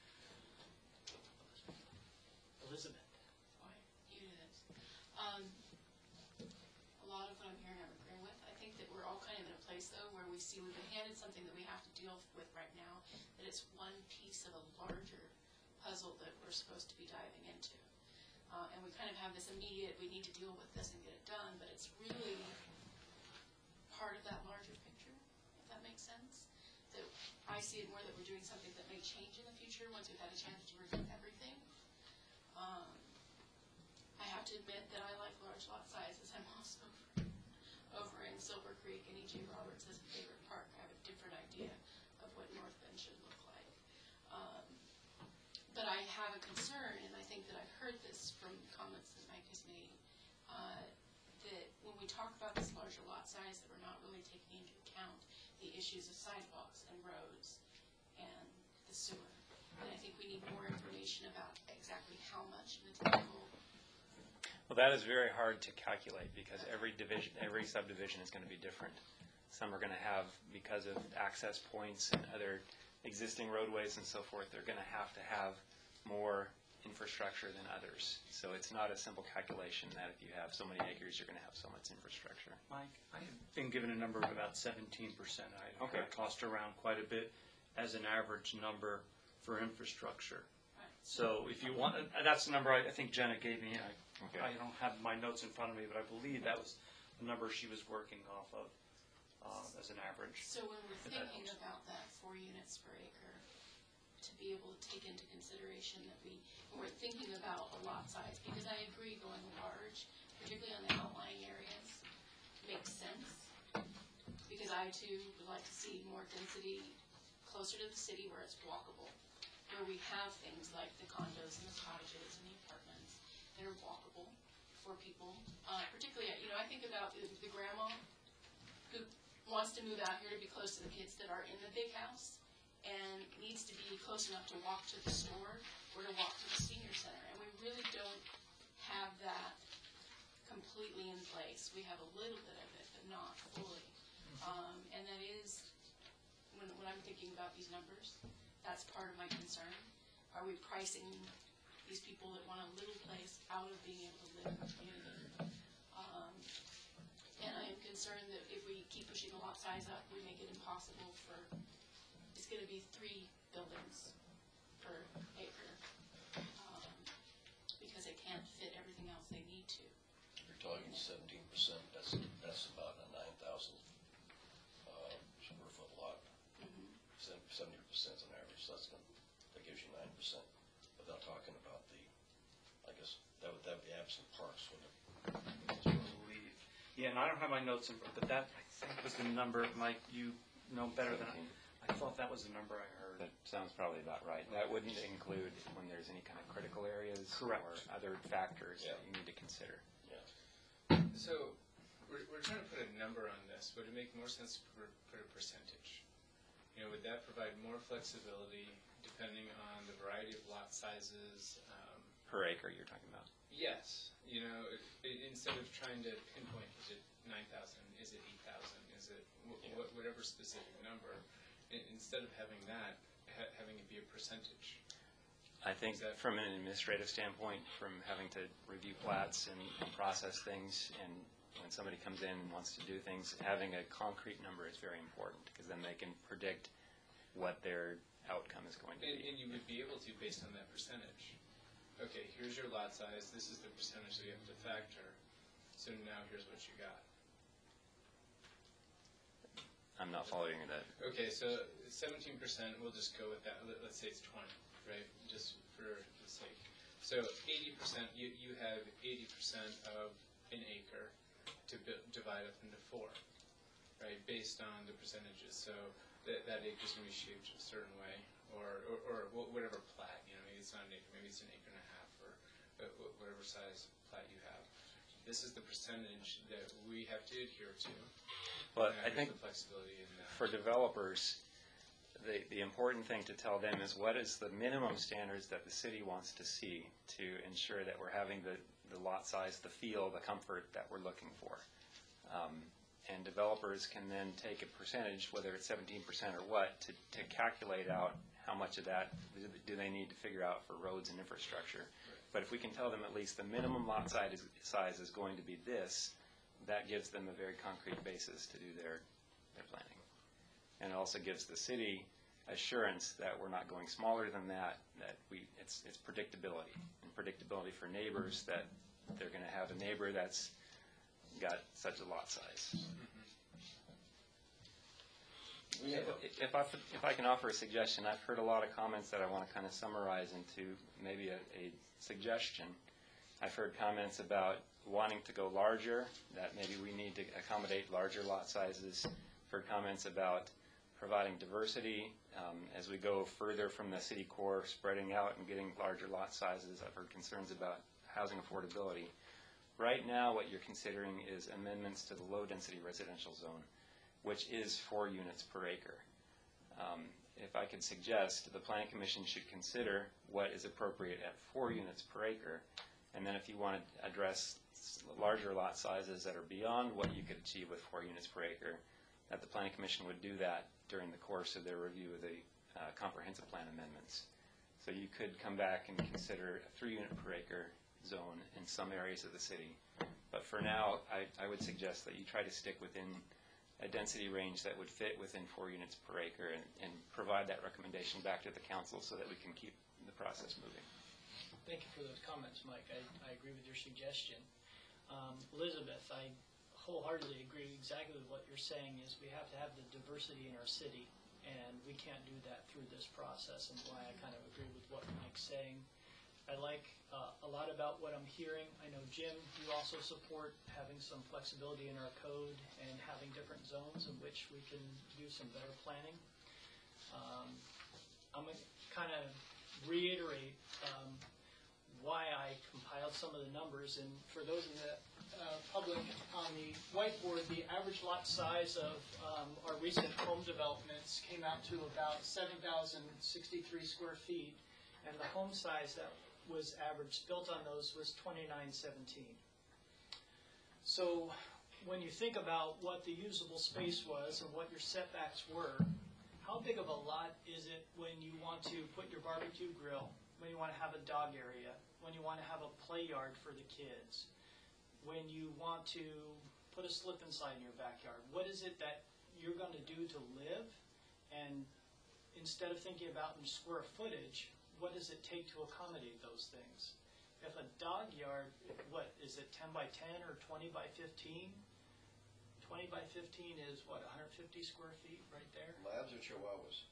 Elizabeth. Fine, you do this. Um, a lot of what I'm hearing I agree with. I think that we're all kind of in a place though where we see we've been handed something that we have to deal with right now, that it's one piece of a larger puzzle that we're supposed to be diving into. Uh, and we kind of have this immediate, we need to deal with this and get it done, but it's really part of that larger picture, if that makes sense. That I see it more that we're doing something that may change in the future once we've had a chance to review everything. Um, I have to admit that I like large lot sizes. I'm also over in Silver Creek and E J Roberts as a favorite park. I have a different idea of what North Bend should look like. Um, but I have a concern, and I think that I've heard this from comments that Mike has made, uh, that when we talk about this larger lot size, that we're not really taking into account the issues of sidewalks and roads and the sewer. And I think we need more information about exactly how much in the typical. Well, that is very hard to calculate because every division, every subdivision is going to be different. Some are going to have, because of access points and other existing roadways and so forth, they're going to have to have more infrastructure than others. So it's not a simple calculation that if you have so many acres, you're going to have so much infrastructure. Mike, I have been given a number of about seventeen percent. I Okay. heard tossed around quite a bit as an average number for infrastructure. So if you want, uh, that's the number I, I think Jenna gave me. I, Okay. I don't have my notes in front of me, but I believe that was the number she was working off of uh, as an average. So when we're If that thinking helps. about that four units per acre, to be able to take into consideration that we, when we're thinking about a lot size, because I agree going large, particularly on the outlying areas, makes sense. Because I too would like to see more density closer to the city where it's walkable, where we have things like the condos and the cottages and the apartments that are walkable for people. Uh, particularly, you know, I think about the, the grandma who wants to move out here to be close to the kids that are in the big house and needs to be close enough to walk to the store or to walk to the senior center. And we really don't have that completely in place. We have a little bit of it, but not fully. Um, and that is, when, when I'm thinking about these numbers, that's part of my concern. Are we pricing these people that want a little place out of being able to live in the community? Um, and I am concerned that if we keep pushing the lot size up, we make it impossible for, it's gonna be three buildings per acre, um, because they can't fit everything else they need to. You're talking seventeen percent, that's, that's about a nine thousand, uh, square foot lot. Seventy percent on average, so that's gonna, that gives you nine percent. But they're talking about the, I guess, that would, that would be absent parks, wouldn't it? I believe. Yeah, and I don't have my notes in front, but that, I think, was the number. Mike, you know better than I. I thought that was the number I heard. That sounds probably about right. That wouldn't include when there's any kind of critical areas Correct. or other factors Yeah. that you need to consider. Yeah. So, we're, we're trying to put a number on this. Would it make more sense to put put a percentage? You know, would that provide more flexibility depending on the variety of lot sizes? Um, Per acre, you're talking about. yes, you know, if, i- instead of trying to pinpoint, is it nine thousand, is it eight thousand, is it wh- wh- whatever specific number, i- instead of having that, ha- having it be a percentage. I think that from an administrative standpoint, from having to review plats and, and process things, and when somebody comes in and wants to do things, having a concrete number is very important, because then they can predict what their outcome is going to And, be. and you would be able to based on that percentage. Okay, here's your lot size, this is the percentage that you have to factor, so now here's what you got. I'm not following that. Okay, so seventeen percent, we'll just go with that, Let, let's say it's twenty, right, just for the sake. So eighty percent, you, you have eighty percent of an acre to bi- divide up into four, right, based on the percentages. So that, that acre's gonna be shaped a certain way, or, or, or wh- whatever plat, you know, maybe it's not an acre, maybe it's an acre and a half, or uh, wh- whatever size plat you have. This is the percentage that we have to adhere to. But and I think there's the flexibility in that. for developers, the, the important thing to tell them is what is the minimum standards that the city wants to see to ensure that we're having the, the lot size, the feel, the comfort that we're looking for. Um, and developers can then take a percentage, whether it's seventeen percent or what, to, to calculate out how much of that do- do they need to figure out for roads and infrastructure. But if we can tell them at least the minimum lot size is, size is going to be this, that gives them a very concrete basis to do their, their planning. And it also gives the city assurance that we're not going smaller than that, that we, it's, it's predictability. And predictability for neighbors, that they're going to have a neighbor that's got such a lot size. If if I, if I can offer a suggestion, I've heard a lot of comments that I want to kind of summarize into maybe a, a suggestion. I've heard comments about wanting to go larger, that maybe we need to accommodate larger lot sizes. I've heard comments about providing diversity um, as we go further from the city core, spreading out and getting larger lot sizes. I've heard concerns about housing affordability. Right now, what you're considering is amendments to the low-density residential zone, which is four units per acre. Um, if I could suggest, the Planning Commission should consider what is appropriate at four units per acre, And then if you want to address s- larger lot sizes that are beyond what you could achieve with four units per acre, that the Planning Commission would do that during the course of their review of the uh, comprehensive plan amendments. So you could come back and consider a three unit per acre zone in some areas of the city. But for now, I, I would suggest that you try to stick within a density range that would fit within four units per acre and, and provide that recommendation back to the council so that we can keep the process moving. Thank you for those comments, Mike. I, I agree with your suggestion. Um, Elizabeth, I wholeheartedly agree exactly with what you're saying is we have to have the diversity in our city, and we can't do that through this process, and why I kind of agree with what Mike's saying. I like uh, a lot about what I'm hearing. I know, Jim, you also support having some flexibility in our code and having different zones in which we can do some better planning. Um, I'm going to kind of reiterate um, why I compiled some of the numbers. And for those in the uh, public, on the whiteboard, the average lot size of um, our recent home developments came out to about seven thousand sixty-three square feet. And the home size that was average built on those was twenty-nine seventeen. So when you think about what the usable space was and what your setbacks were, how big of a lot is it when you want to put your barbecue grill, when you want to have a dog area, when you want to have a play yard for the kids, when you want to put a slip and slide in your backyard? What is it that you're going to do to live? And instead of thinking about in square footage, what does it take to accommodate those things? If a dog yard, what, is it ten by ten or twenty by fifteen? twenty by fifteen is, what, one hundred fifty square feet right there? Labs or chihuahuas?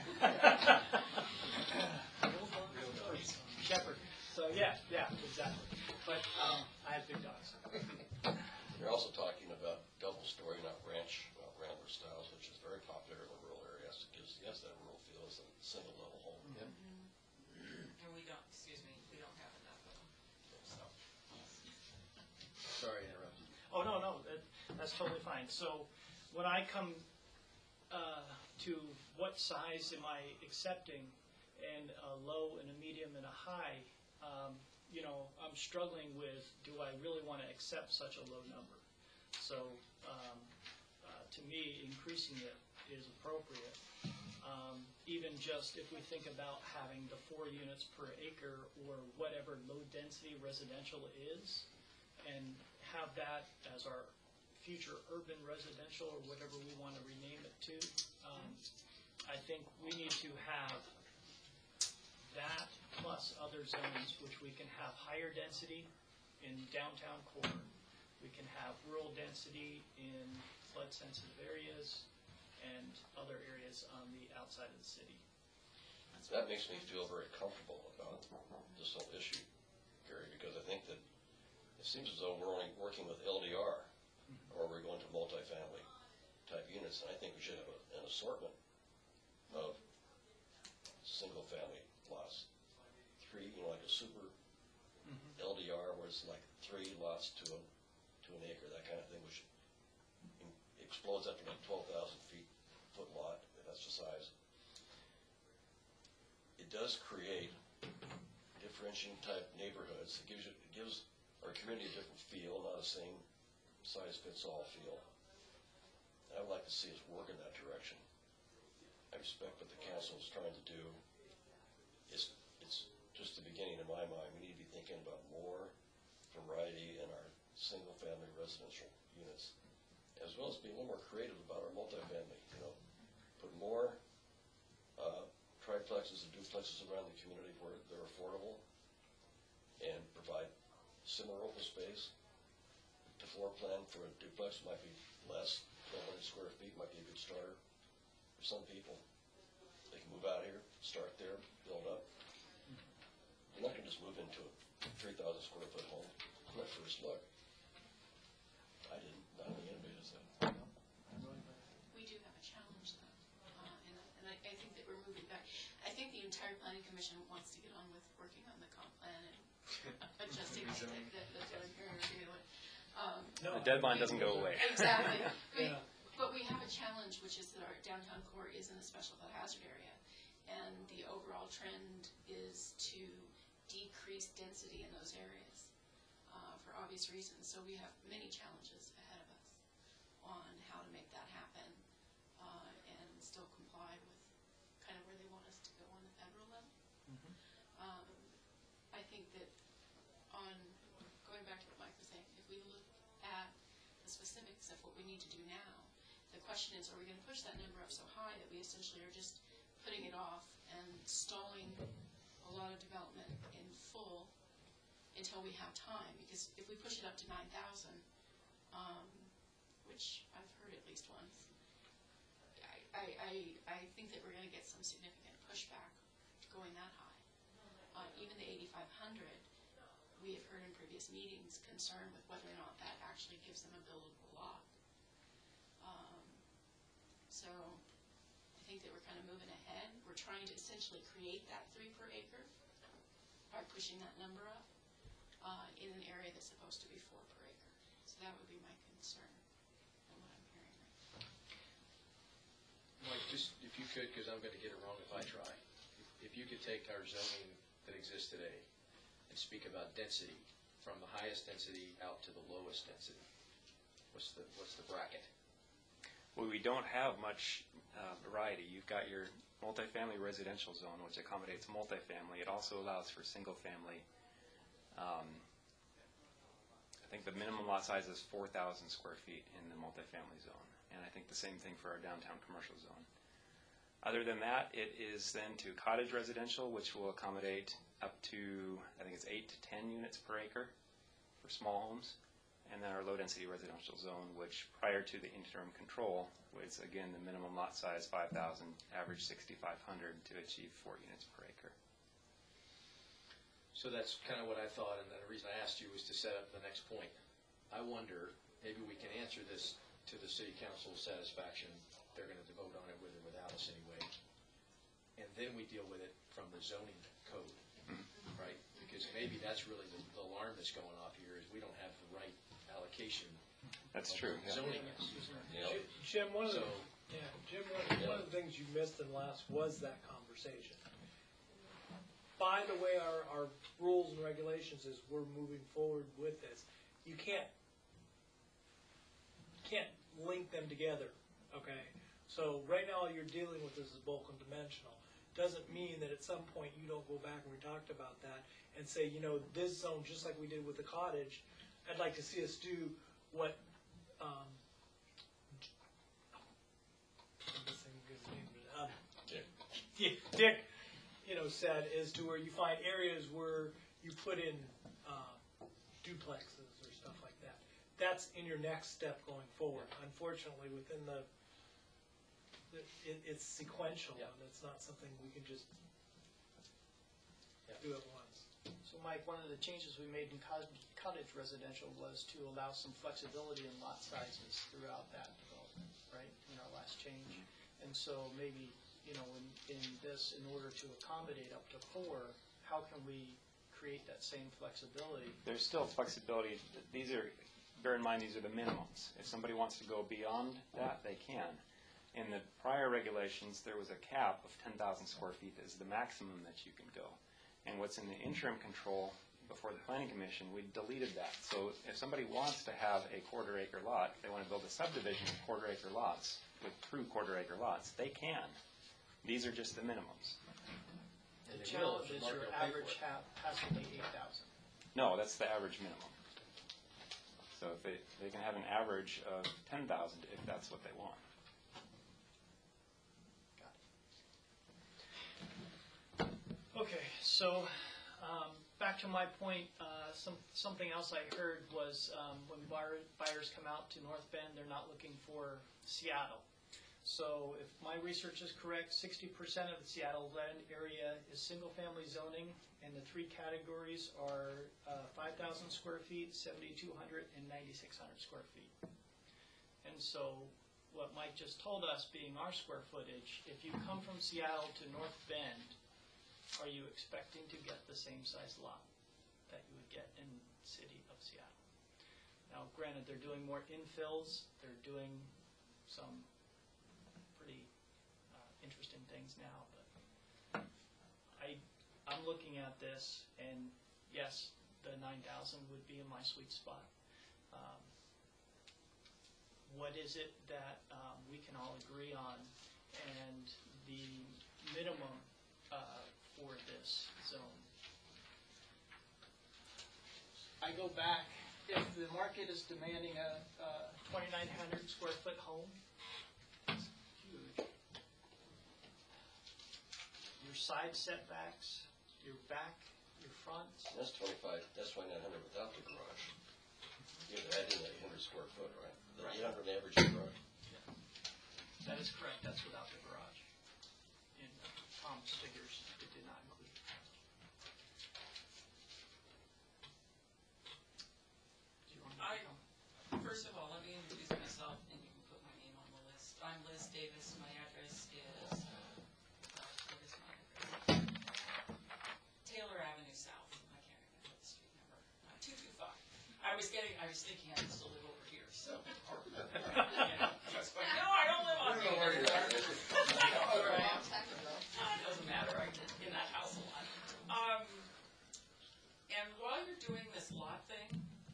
Shepherd. So, yeah, yeah, exactly. But um, I have big dogs. You're also talking about double story, not ranch, uh, rambler styles, which is very popular in the rural areas. It gives, yes, that rural feel as a single level home. Yep. And we don't, excuse me, we don't have enough of them. So. Sorry to interrupt you. Oh, no, no, that, that's totally fine. So when I come uh, to what size am I accepting, and a low and a medium and a high, um, you know, I'm struggling with, do I really want to accept such a low number? So um, uh, to me, increasing it is appropriate. Um, even just if we think about having the four units per acre or whatever low density residential is, and have that as our future urban residential or whatever we want to rename it to, um, I think we need to have that plus other zones which we can have higher density in downtown core. We can have rural density in flood sensitive areas and other areas on the outside of the city. That makes me feel very comfortable about this whole issue, Gary, because I think that it seems as though we're only working with L D R, or we're going to multifamily type units, and I think we should have a, an assortment of single family lots. Three, you know, like a super Mm-hmm. L D R where it's like three lots to a, to an acre, that kind of thing, which explodes up to like twelve thousand feet foot lot, if that's the size. It does create differentiating type neighborhoods. It gives you, it gives our community a different feel, not a same size fits all feel. And I would like to see us work in that direction. I respect what the council is trying to do. It's, it's just the beginning in my mind. We need to be thinking about more variety in our single-family residential units, as well as being a little more creative about our multifamily. You know, put more uh, triplexes and duplexes around the community where they're affordable, and provide similar open space. The floor plan for a duplex might be less, twelve hundred square feet might be a good starter for some people. They can move out here, start there, build up. You're not going to just move into a three thousand square foot home on that first look. I didn't, not only anybody does that. We do have a challenge though, uh, and, and I, I think that we're moving back. I think the entire planning commission wants to get on with working on the comp plan and adjusting it, that, that, that's what I'm hearing you doing. Um, The deadline doesn't go away. Exactly. We, Yeah. But we have a challenge, which is that our downtown core is in a special flood hazard area, and the overall trend is to decrease density in those areas. for obvious reasons. So we have many challenges ahead of us on how to make that happen uh, and still comply with kind of where they want us to go on the federal level. Um, I think that on, going back to what Mike was saying, if we look at the specifics of what we need to do now, the question is, are we going to push that number up so high that we essentially are just putting it off and stalling a lot of development in full until we have time? Because if we push it up to nine thousand, um, which I've heard at least once, I, I, I, I think that we're going to get some significant pushback going that high. Uh, even the eighty-five hundred, we have heard in previous meetings concern with whether or not that actually gives them a buildable lot. Um, so I think that we're kind of moving ahead. We're trying to essentially create that three per acre by pushing that number up uh, in an area that's supposed to be four per acre. So that would be my concern from what I'm hearing right now. Mike, just if you could, because I'm going to get it wrong if I try. If, if you could take our zoning that exists today and speak about density from the highest density out to the lowest density. What's the what's the bracket? Well, we don't have much uh, variety. You've got your multifamily residential zone, which accommodates multifamily. It also allows for single family. Um, I think the minimum lot size is four thousand square feet in the multifamily zone, and I think the same thing for our downtown commercial zone. Other than that, it is then to cottage residential, which will accommodate up to, I think it's eight to ten units per acre for small homes. And then our low-density residential zone, which prior to the interim control was, again, the minimum lot size, five thousand, average sixty-five hundred to achieve four units per acre. So that's kind of what I thought, and the reason I asked you was to set up the next point. I wonder, maybe we can answer this to the city council's satisfaction. They're going to vote on it with or without us anyway. And then we deal with it from the zoning code, right? Because maybe that's really the, the alarm that's going off here is we don't have the right allocation. That's of true. what Zoning is. Yep. Jim, one of the, So, yeah, Jim, one, one of the things you missed in last was that conversation. By the way, our, our rules and regulations is we're moving forward with this. You can't, can't link them together, okay? So right now, all you're dealing with is bulk and dimensional. Doesn't mean that at some point you don't go back, and we talked about that, and say, you know, this zone, just like we did with the cottage, I'd like to see us do what, um, I'm missing his name, but, um, Dick. Dick, you know, said is to where you find areas where you put in uh, duplexes or stuff like that. That's in your next step going forward. Unfortunately, within the, the it, it's sequential, Yeah. and it's not something we can just Yeah. do at once. So Mike, one of the changes we made in cottage cottage residential was to allow some flexibility in lot sizes throughout that development, right, in our last change. And so maybe, you know, in, in this, in order to accommodate up to four, how can we create that same flexibility? There's still flexibility. These are, bear in mind, these are the minimums. If somebody wants to go beyond that, they can. In the prior regulations, there was a cap of ten thousand square feet as the maximum that you can go. And what's in the interim control before the Planning Commission, we deleted that. So if somebody wants to have a quarter acre lot, they want to build a subdivision of quarter acre lots with true quarter acre lots, they can. These are just the minimums. The And they challenge will, is Mark your will pay for average it. ha- has to be eight thousand. No, that's the average minimum. So if they, they can have an average of ten thousand if that's what they want. Okay, so um, back to my point, uh, some, something else I heard was um, when buyer, buyers come out to North Bend, they're not looking for Seattle. So if my research is correct, sixty percent of the Seattle land area is single-family zoning, and the three categories are uh, five thousand square feet, seventy-two hundred, and ninety-six hundred square feet. And so what Mike just told us, being our square footage, if you come from Seattle to North Bend, are you expecting to get the same size lot that you would get in the city of Seattle? Now, granted, they're doing more infills, they're doing some pretty uh, interesting things now, but I, I'm looking at this, and yes, the nine thousand would be in my sweet spot. Um, What is it that um, we can all agree on, and the minimum uh, for this zone? I go back, if the market is demanding a, a twenty-nine hundred square foot home, it's huge. Your side setbacks, your back, your front. That's twenty-five, that's twenty-nine hundred without the garage. You have to add in that eight hundred square foot, right? The Right. eight hundred average garage. That is correct, that's without the garage. In Tom's figures, it did not include. Do you want to I- go? First of all, let me introduce myself, and you can put my name on the list. I'm Liz Davis. My address is, uh, what is my address? Taylor Avenue South. I can't remember the street number. Uh, two two five. I was getting, I was thinking I used to live over here, so. Or, you know, I was going, no, I don't live on Main. I know where I am. It doesn't matter. I get in that house a lot. Um, and while you're doing this lot thing,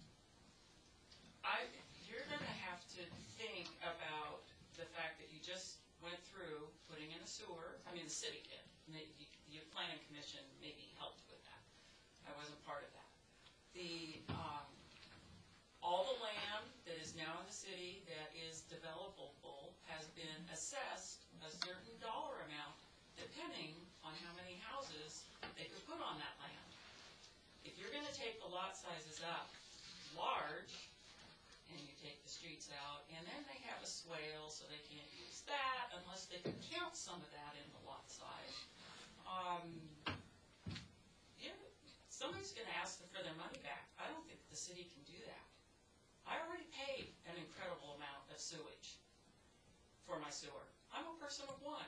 I, you're gonna have to think about the fact that you just went through putting in a sewer, I mean, the city did, and the, the planning commission maybe helped with that. I wasn't part of that. The, um, all the land that is now in the city that is developable has been assessed a certain dollar amount depending on how many houses they could put on that land. If you're gonna take the lot sizes up large, and you take the streets out, and then they have a swale, so they can't use that unless they can count some of that in the lot size. Um, yeah, somebody's gonna ask them for their money back. I don't think the city can do that. I already paid an incredible amount of sewage for my sewer. I'm a person of one.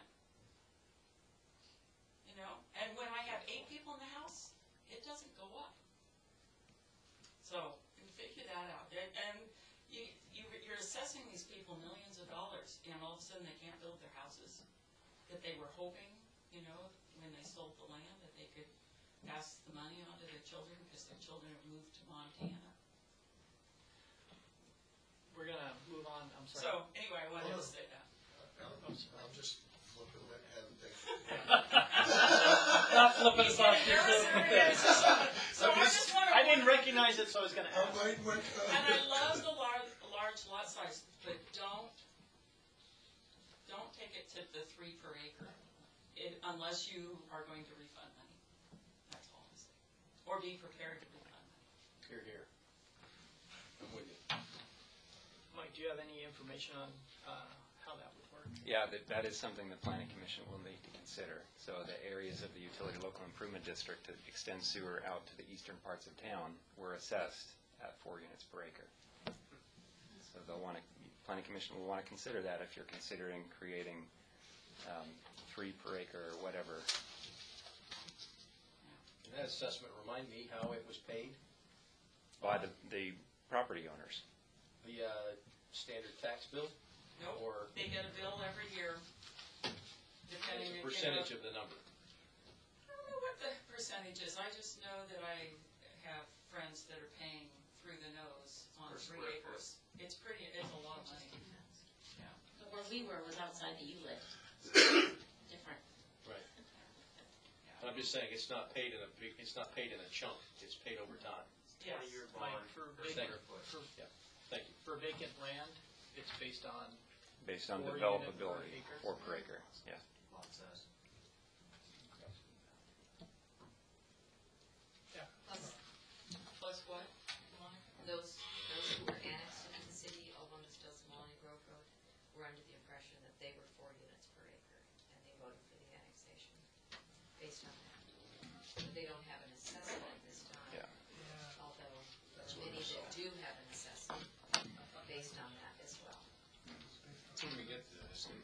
You know, and when I have eight people in the house, it doesn't go up. So, you figure that out. And, and you, you, you're assessing these people millions of dollars, and all of a sudden they can't build their houses that they were hoping, you know, when they sold the land, that they could pass the money on to their children because their children have moved to Montana. We're gonna move on, I'm sorry. So, anyway, I wanted to say that. I'm sorry. I'm just flipping my head and thinking. Not flipping us off. There was a reason. So I just want to. I didn't recognize it, so I was gonna ask. And I love the large, large lot size, but don't, don't take it to the three per acre, it, unless you are going to refund money. That's all I'm saying. Or be prepared to refund money. Here, here. I'm with you. Mike, do you have any information on uh, how that would work? Yeah, that, that is something the planning commission will need to consider. So the areas of the utility local improvement district to extend sewer out to the eastern parts of town were assessed at four units per acre. So they'll want to, planning commission will want to consider that if you're considering creating um, three per acre or whatever. Can that assessment remind me how it was paid? By the, the property owners. The uh, standard tax bill? Nope, Or they get a bill every year, depending, a you know. percentage of the number? I don't know what the percentage is, I just know that I have friends that are paying through the nose on Per three square acres. It's pretty, it's a lot of money. Yeah. But where we were was outside the U L I T. Different. Right. But I'm just saying, it's not paid in a big, it's not paid in a chunk, it's paid over time. Yes. Twenty-year bond for Thank vacant, you. for, Yeah, thank you. for vacant land, it's based on Based on Four unit developability, per acre? four per acre, yeah. Lot size. Plus, plus what? Monica? Those, those who were annexed into the city of Williamsville, Molly Grove Road, were under the impression that they were four units per acre, and they voted for the annexation based on that. But they don't have an assessment this time. Yeah. Although there are many that do have an assessment based on that as well. That's when we get to this, kind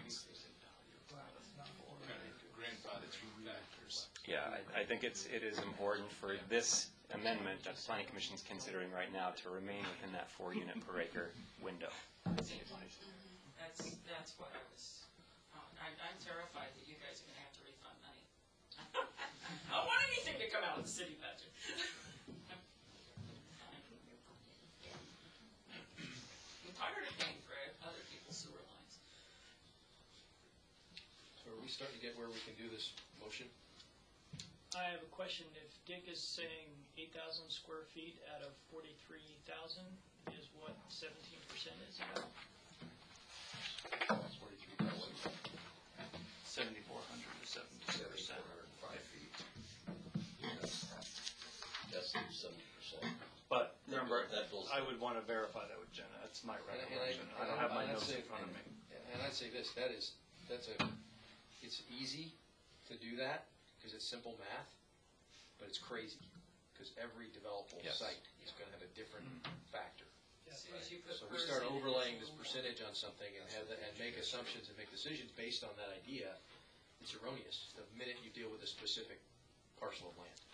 of grandfather factors. Yeah, I, I think it's, it is important for this amendment that the planning commission's considering right now to remain within that four unit per acre window. That's, that's what I was, uh, I'm, I'm terrified that you guys are gonna have to refund money. I don't want anything to come out of the city budget. we starting to get where we can do this motion? I have a question. If Dick is saying eight thousand square feet out of forty-three thousand is what seventeen percent is, you know? Forty-three thousand. Seventy-four hundred to seventy percent. seventy-four hundred and five feet. That's seventy percent. But remember, That goes- I would want to verify that with Jenna. That's my And I- and I- recollection. I don't have my and I'd notes say- in front of me. And I'd say this, that is, that's a, it's easy to do that, because it's simple math, but it's crazy, because every developable Yes. site is gonna have a different factor. As soon as you put So we start percentage, overlaying it's this a little percentage on something and have, the- and make assumptions and make decisions based on that idea, it's erroneous, the minute you deal with a specific parcel of land.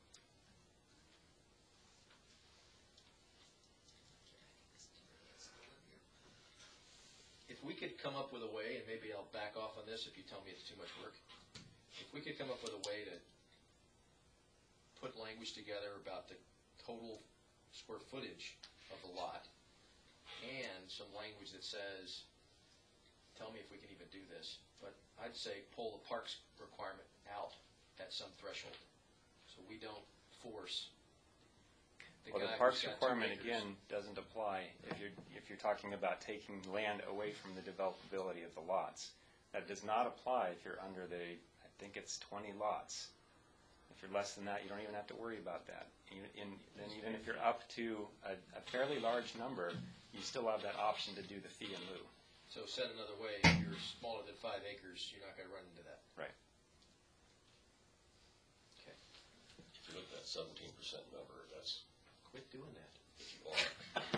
If we could come up with a way, and maybe I'll back off on this if you tell me it's too much work, if we could come up with a way to put language together about the total square footage of the lot, and some language that says, tell me if we can even do this, but I'd say pull the parks requirement out at some threshold, so we don't force the Well, guy the parks who's got two requirement, acres. again, doesn't apply if you're, if you're talking about taking land away from the developability of the lots. That does not apply if you're under the, I think it's twenty lots. If you're less than that, you don't even have to worry about that. Even in, then even if you're up to a, a fairly large number, you still have that option to do the fee in lieu. So said another way, if you're smaller than five acres, you're not gonna run into that. Right. Okay. If you look at that seventeen percent number, that's, Quit doing that. if you are.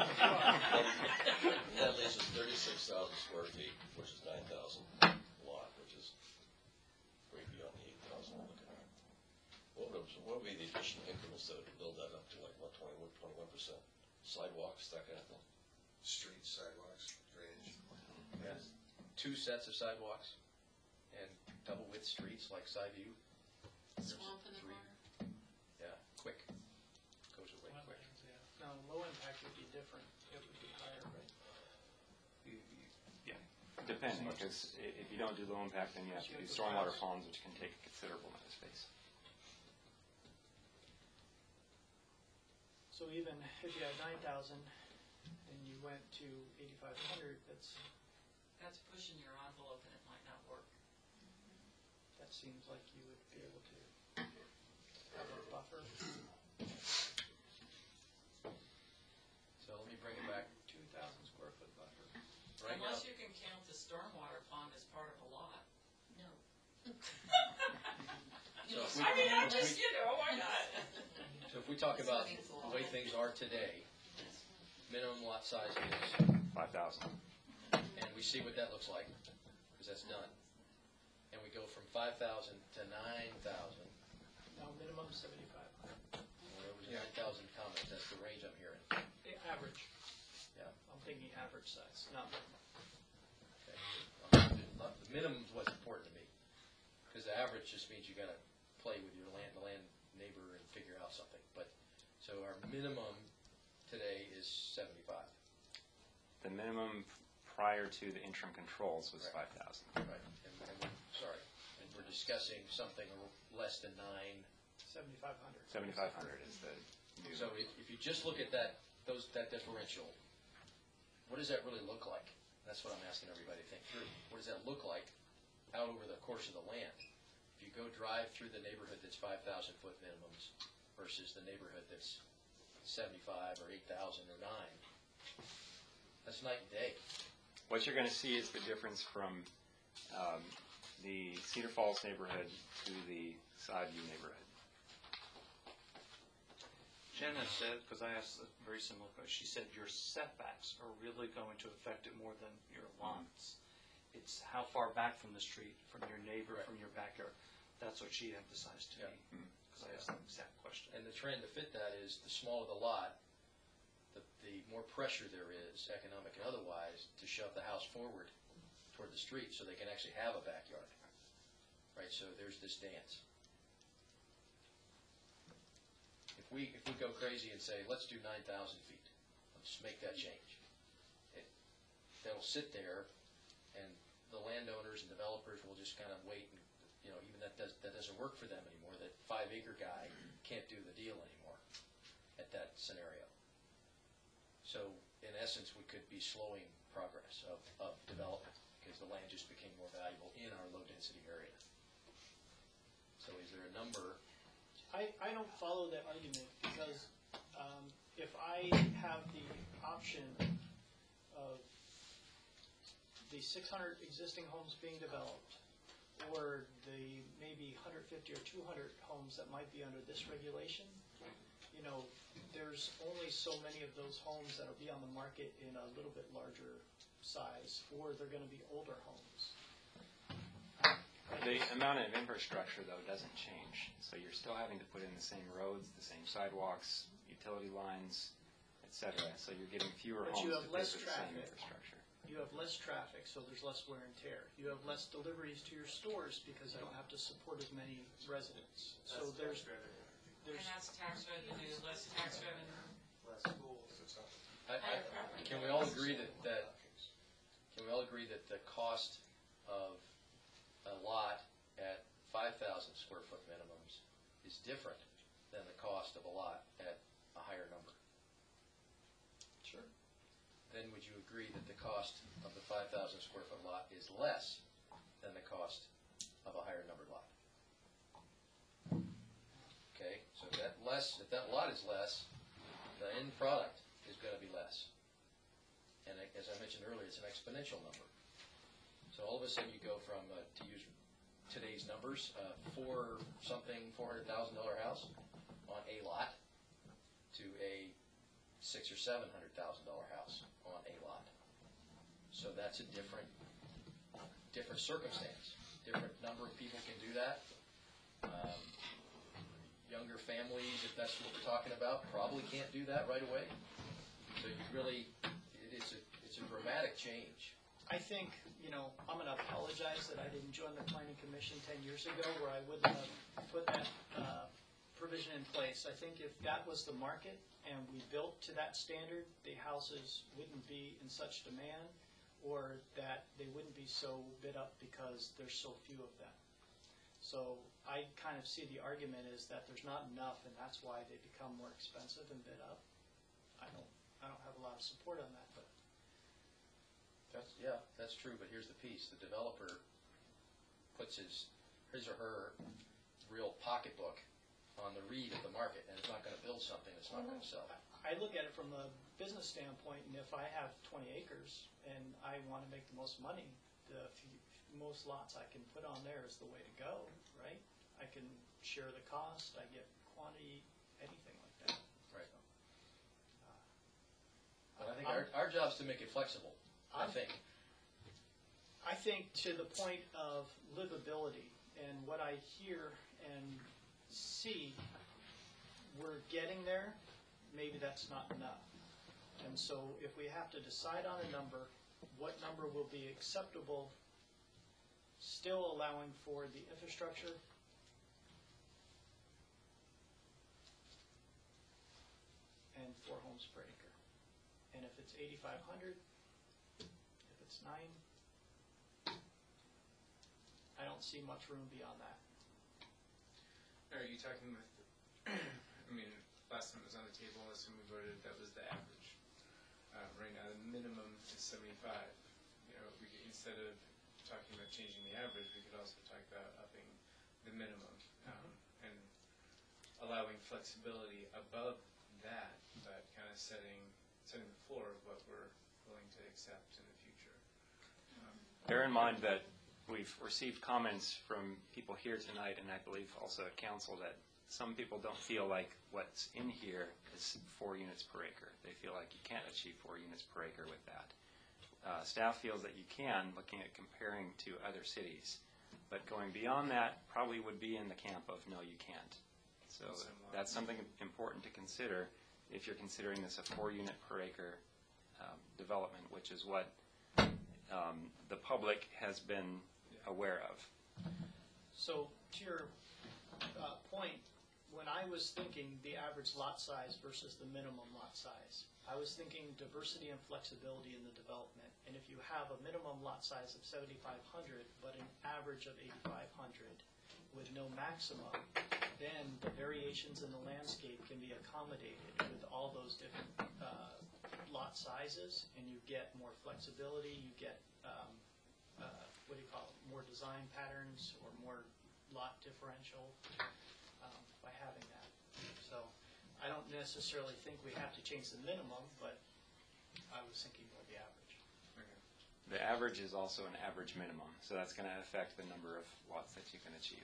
That leaves us thirty-six thousand square feet, which is nine thousand lot, which is way beyond the eight thousand we're looking at. What would, what would be the additional increments that would build that up to, like, what, twenty-one, twenty-one percent? Sidewalks, that kind of thing? Streets, sidewalks, drainage. Yes. Two sets of sidewalks and double width streets like Sideview. Swamp in the Three. corner. Yeah, quick. Goes away quick. Wetlands, yeah. No, low impact would be different. It would be higher, right? You- you- Yeah. Depending, because i- if you don't do low impact, then you have to do stormwater ponds, which can take a considerable amount of space. So even if you had nine thousand and you went to eighty-five hundred, that's, That's pushing your envelope and it might not work. that seems like you would be able to have a buffer, So let me bring it back. two thousand square foot buffer. Right now, Unless you can count the stormwater pond as part of a lot. No. so if we, I mean, I'm if just, we- you know, why not? so if we talk about the way things are today, minimum lot size is, Five thousand. and we see what that looks like, because that's done. And we go from five thousand to nine thousand, No, minimum seventy-five hundred. there was a nine thousand comment, that's the range I'm hearing. The average, Yeah. I'm thinking average size, not minimum. Okay. Uh, The minimum is what's important to me, because the average just means you gotta play with your land, the land neighbor and figure out something. But, so our minimum today is seventy-five. The minimum prior to the interim controls was Right. five thousand. Right. And, and we're, sorry, and we're discussing something less than nine. Seventy-five hundred. Seventy-five hundred is the new. So if, if you just look at that, those, that differential, what does that really look like? That's what I'm asking everybody to think through. What does that look like out over the course of the land? If you go drive through the neighborhood that's five thousand foot minimums versus the neighborhood that's seventy-five or eight thousand or nine, that's night and day. What you're going to see is the difference from um, the Cedar Falls neighborhood to the Sideview neighborhood. Jenna said, because I asked a very similar question, she said your setbacks are really going to affect it more than your lots. It's how far back from the street, from your neighbor, Right. from your backyard. That's what she emphasized to Yeah. me, because I asked that exact question. And the trend to fit that is the smaller the lot, the, the more pressure there is, economic and otherwise, to shove the house forward toward the street so they can actually have a backyard. Right, so there's this dance. If we, if we go crazy and say, let's do nine thousand feet, let's make that change. It, that'll sit there, and the landowners and developers will just kind of wait, and, you know, even that does, that doesn't work for them anymore, that five acre guy can't do the deal anymore at that scenario. So in essence, we could be slowing progress of, of development because the land just became more valuable in our low density area. So is there a number? I, I don't follow that argument because um, if I have the option of the six hundred existing homes being developed or the maybe one hundred fifty or two hundred homes that might be under this regulation, you know, there's only so many of those homes that will be on the market in a little bit larger size, or they're going to be older homes. The amount of infrastructure, though, doesn't change. So you're still having to put in the same roads, the same sidewalks, utility lines, et cetera. So you're getting fewer But homes you to have pay less for the same traffic. infrastructure. You have less traffic, so there's less wear and tear. You have less deliveries to your stores because you don't have to support as many residents. So there's, And that's tax revenue, less tax revenue. Less schools. I, I, can we all agree that, that, can we all agree that the cost of a lot at five thousand square foot minimums is different than the cost of a lot at a higher number? Sure. Then would you agree that the cost of the five thousand square foot lot is less than the cost of a higher numbered lot? Okay, so if that less, if that lot is less, the end product is going to be less. And I- as I mentioned earlier, it's an exponential number. So all of a sudden you go from, uh, to use today's numbers, uh, four something, four hundred thousand dollar house on a lot to a six or seven hundred thousand dollar house on a lot. So that's a different, different circumstance. Different number of people can do that. Um, younger families, if that's what we're talking about, probably can't do that right away. So you really, it is a, it's a dramatic change. I think, you know, I'm going to apologize that I didn't join the Planning Commission ten years ago where I wouldn't have put that uh, provision in place. I think if that was the market and we built to that standard, the houses wouldn't be in such demand, or that they wouldn't be so bid up because there's so few of them. So I kind of see the argument is that there's not enough, and that's why they become more expensive and bid up. I don't, I don't have a lot of support on that, but That's, yeah, that's true, but here's the piece. The developer puts his, his or her real pocketbook on the read of the market, and it's not going to build something that's not going to sell. I look at it from a business standpoint, and if I have twenty acres and I want to make the most money, the few, most lots I can put on there is the way to go, right? I can share the cost, I get quantity, anything like that. Right. So, uh, But I think our, our job's to make it flexible, I I'm- think. I think to the point of livability, and what I hear and see, we're getting there. Maybe that's not enough. And so if we have to decide on a number, what number will be acceptable, still allowing for the infrastructure? And four homes per acre. And if it's eighty-five hundred, if it's nine, I don't see much room beyond that. Are you talking with, I mean, last time it was on the table, last time we voted, that was the average. Uh, right now, the minimum is seventy-five. You know, we could, instead of talking about changing the average, we could also talk about upping the minimum, um, and allowing flexibility above that, but kind of setting, setting the floor of what we're willing to accept in the future. Um, Bear in mind that we've received comments from people here tonight, and I believe also at council, that some people don't feel like what's in here is four units per acre. They feel like you can't achieve four units per acre with that. Uh, staff feels that you can, looking at comparing to other cities. But going beyond that probably would be in the camp of no, you can't. So that's something important to consider if you're considering this a four unit per acre um, development, which is what um, the public has been aware of. So to your uh, point, when I was thinking the average lot size versus the minimum lot size, I was thinking diversity and flexibility in the development. And if you have a minimum lot size of seventy-five hundred, but an average of eighty-five hundred with no maximum, then the variations in the landscape can be accommodated with all those different uh, lot sizes, and you get more flexibility, you get, um, uh, what do you call it, more design patterns or more lot differential um, by having that. So I don't necessarily think we have to change the minimum, but I was thinking more the average. The average is also an average minimum, so that's going to affect the number of lots that you can achieve.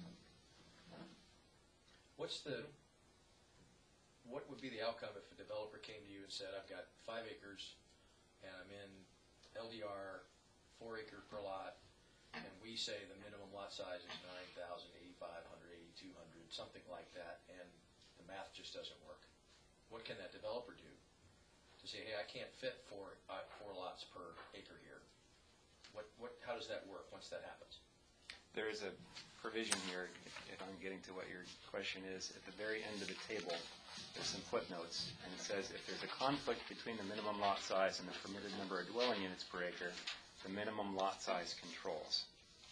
What's the, what would be the outcome if a developer came to you and said, I've got five acres and I'm in L D R, four acre per lot, and we say the minimum lot size is nine thousand, eighty-five hundred, eighty-two hundred, something like that, and the math just doesn't work? What can that developer do to say, hey, I can't fit four, uh, four lots per acre here? What, what, how does that work once that happens? There is a provision here, if, if I'm getting to what your question is, at the very end of the table, there's some footnotes, and it says if there's a conflict between the minimum lot size and the permitted number of dwelling units per acre, the minimum lot size controls.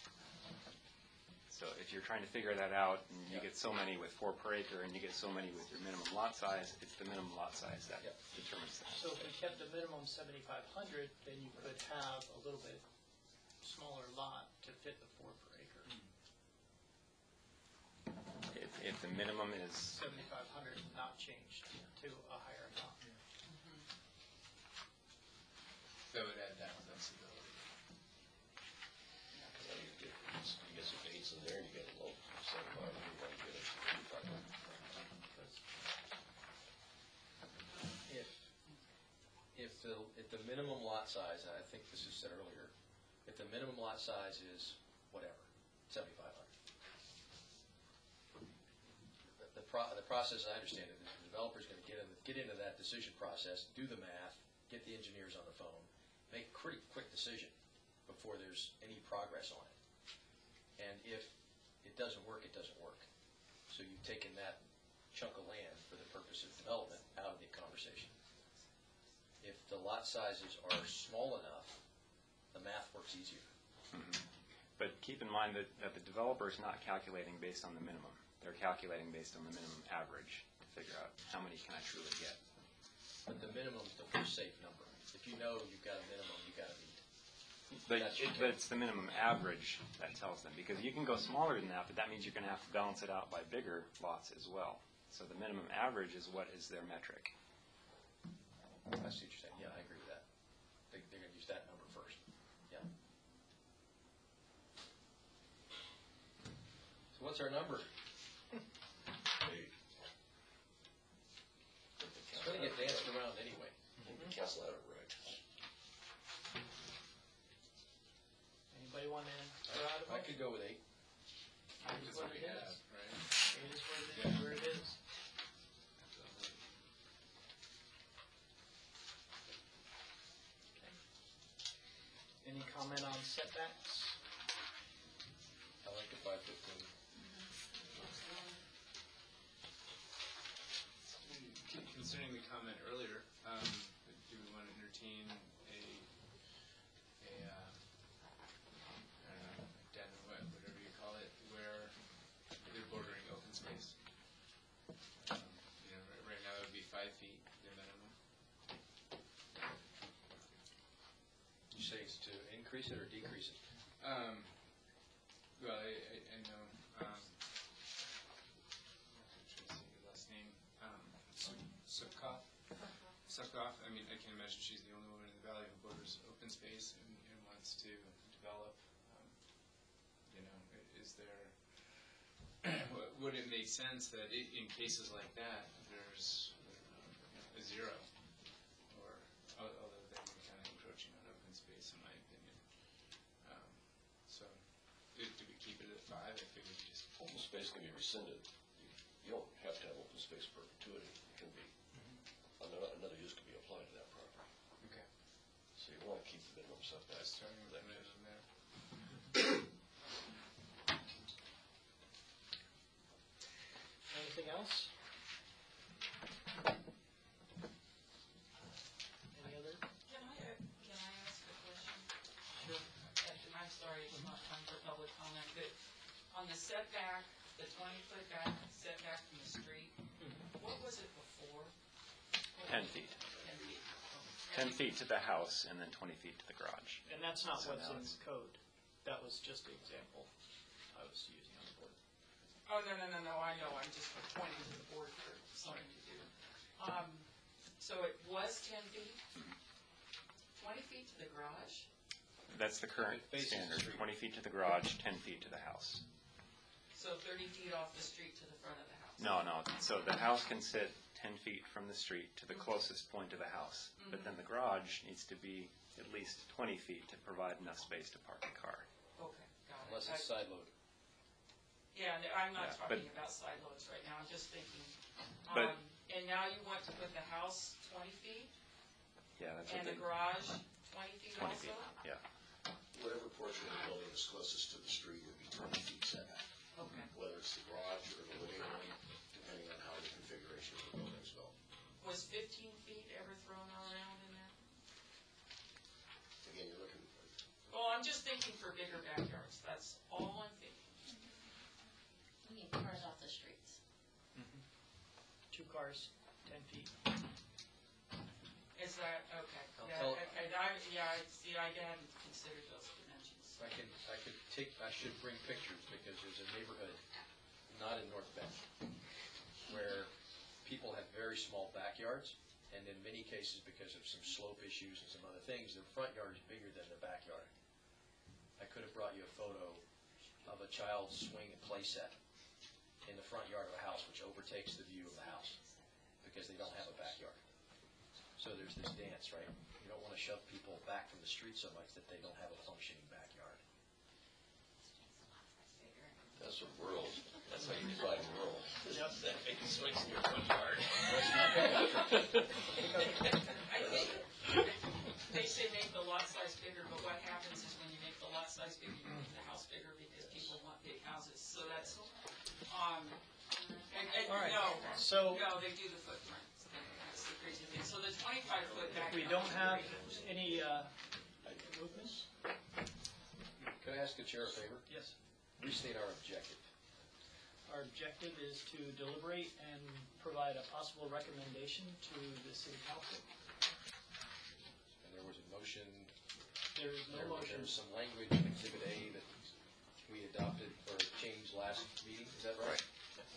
So if you're trying to figure that out, and you get so many with four per acre, and you get so many with your minimum lot size, it's the minimum lot size that determines that. So if we kept the minimum seventy-five hundred, then you could have a little bit smaller lot to fit the four per acre. If, if the minimum is seventy-five hundred not changed to a higher amount. That would add that flexibility. You get, you get some eights in there, and you get a low seventy-five, you want to get a eighty-five. If, if the, if the minimum lot size, and I think this is said earlier, if the minimum lot size is whatever, seventy-five hundred. The, the, pro, the process, I understand it, is the developer's going to get in, get into that decision process, do the math, get the engineers on the phone, make a pretty quick decision before there's any progress on it. And if it doesn't work, it doesn't work. So you've taken that chunk of land for the purpose of development out of the conversation. If the lot sizes are small enough, the math works easier. Mm-hmm. But keep in mind that, that the developer is not calculating based on the minimum. They're calculating based on the minimum average to figure out how many can I truly get. But the minimum is the first safe number. If you know you've got a minimum, you've got to meet. But, but it's the minimum average that tells them, because you can go smaller than that, but that means you're going to have to balance it out by bigger lots as well. So the minimum average is what is their metric. I see what you're saying. Yeah, I agree with that. They, they're going to use that number first. Yeah. So what's our number? Eight. It's going to get danced around anyway. Cancel that right. Anybody want to throw out a I vote? could go with eight. It is what we it have, is. right? It is what it is, where it is. Any comment on setbacks? I like the five fifteen. Concerning the comment earlier, um, do we want to entertain a, a, uh, I don't know, addendum, what- whatever you call it, where they're bordering open space? Um, You know, right, right now it would be five feet, the minimum. You say it's to increase it or decrease it? Um, well, I, I, I know, um, I'm trying to think of the last name, um, Sukov. Sukov, I mean, I can imagine she's the only woman in the valley who borders open space and, and wants to develop, um, you know, i- is there, w- would it make sense that i- in cases like that, there's um, you know, a zero? Or, al- although then you're kind of encroaching on open space, in my opinion. Um, So, do do we keep it at five? I think we just, Open space can be rescinded. You, you don't have to have open space perpetuity. It can be, another, another use can be applied to that property. okay. So you want to keep the minimum setbacks. Starting with the minimum there. Anything else? Any other? Can I, uh, can I ask a question? the setback, the twenty foot back setback from the street, what was it before? ten feet. Ten feet. ten feet to the house and then twenty feet to the garage. And that's not So what's now in it's- code. That was just the example I was using on the board. Oh, no, no, no, no, I know, I'm just pointing to the board for something to do. Um, so it was ten feet? Twenty feet to the garage? That's the current Faces the standard, street. twenty feet to the garage, ten feet to the house. So thirty feet off the street to the front of the house? No, no, so the house can sit ten feet from the street to the closest point of the house. But then the garage needs to be at least twenty feet to provide enough space to park the car. Okay, got it. Unless it's I- side load. Yeah, and I'm not Yeah, but- talking about side loads right now, I'm just thinking. But- Um, and now you want to put the house twenty feet Yeah, that's what and the the, garage twenty feet twenty also? feet, yeah. Whatever portion of the building is closest to the street would be twenty feet setback. Okay. Whether it's the garage or the living room, depending on how the configuration of the building is built. Was fifteen feet ever thrown around in there? Again, you're looking, Well, I'm just thinking for bigger backyards, that's all I'm thinking. We need cars off the streets. Two cars, ten feet. Is that, okay, I'll yeah, tell- I, I, yeah, I see, I hadn't considered those dimensions. I can, I could take, I should bring pictures because there's a neighborhood, not in North Bend, where people have very small backyards, and in many cases, because of some slope issues and some other things, their front yard is bigger than their backyard. I could have brought you a photo of a child's swing and play set in the front yard of a house, which overtakes the view of the house, because they don't have a backyard. So there's this dance, right? You don't want to shove people back from the street so much that they don't have a functioning backyard. That's a rural, that's how you divide rural. Yep. That making swings in your front yard. I think, they say make the lot size bigger, but what happens is when you make the lot size bigger, you make the house bigger because people want big houses, so that's, um, and, and, All right, no, so- no, they do the footprint, that's the crazy thing, so the twenty-five foot back. We don't have any, uh, movements? Could I ask the chair a favor? Yes. Restate our objective. Our objective is to deliberate and provide a possible recommendation to the city council. And there was a motion, There is no there was motion. some language in Exhibit A that we adopted or changed last meeting, is that right?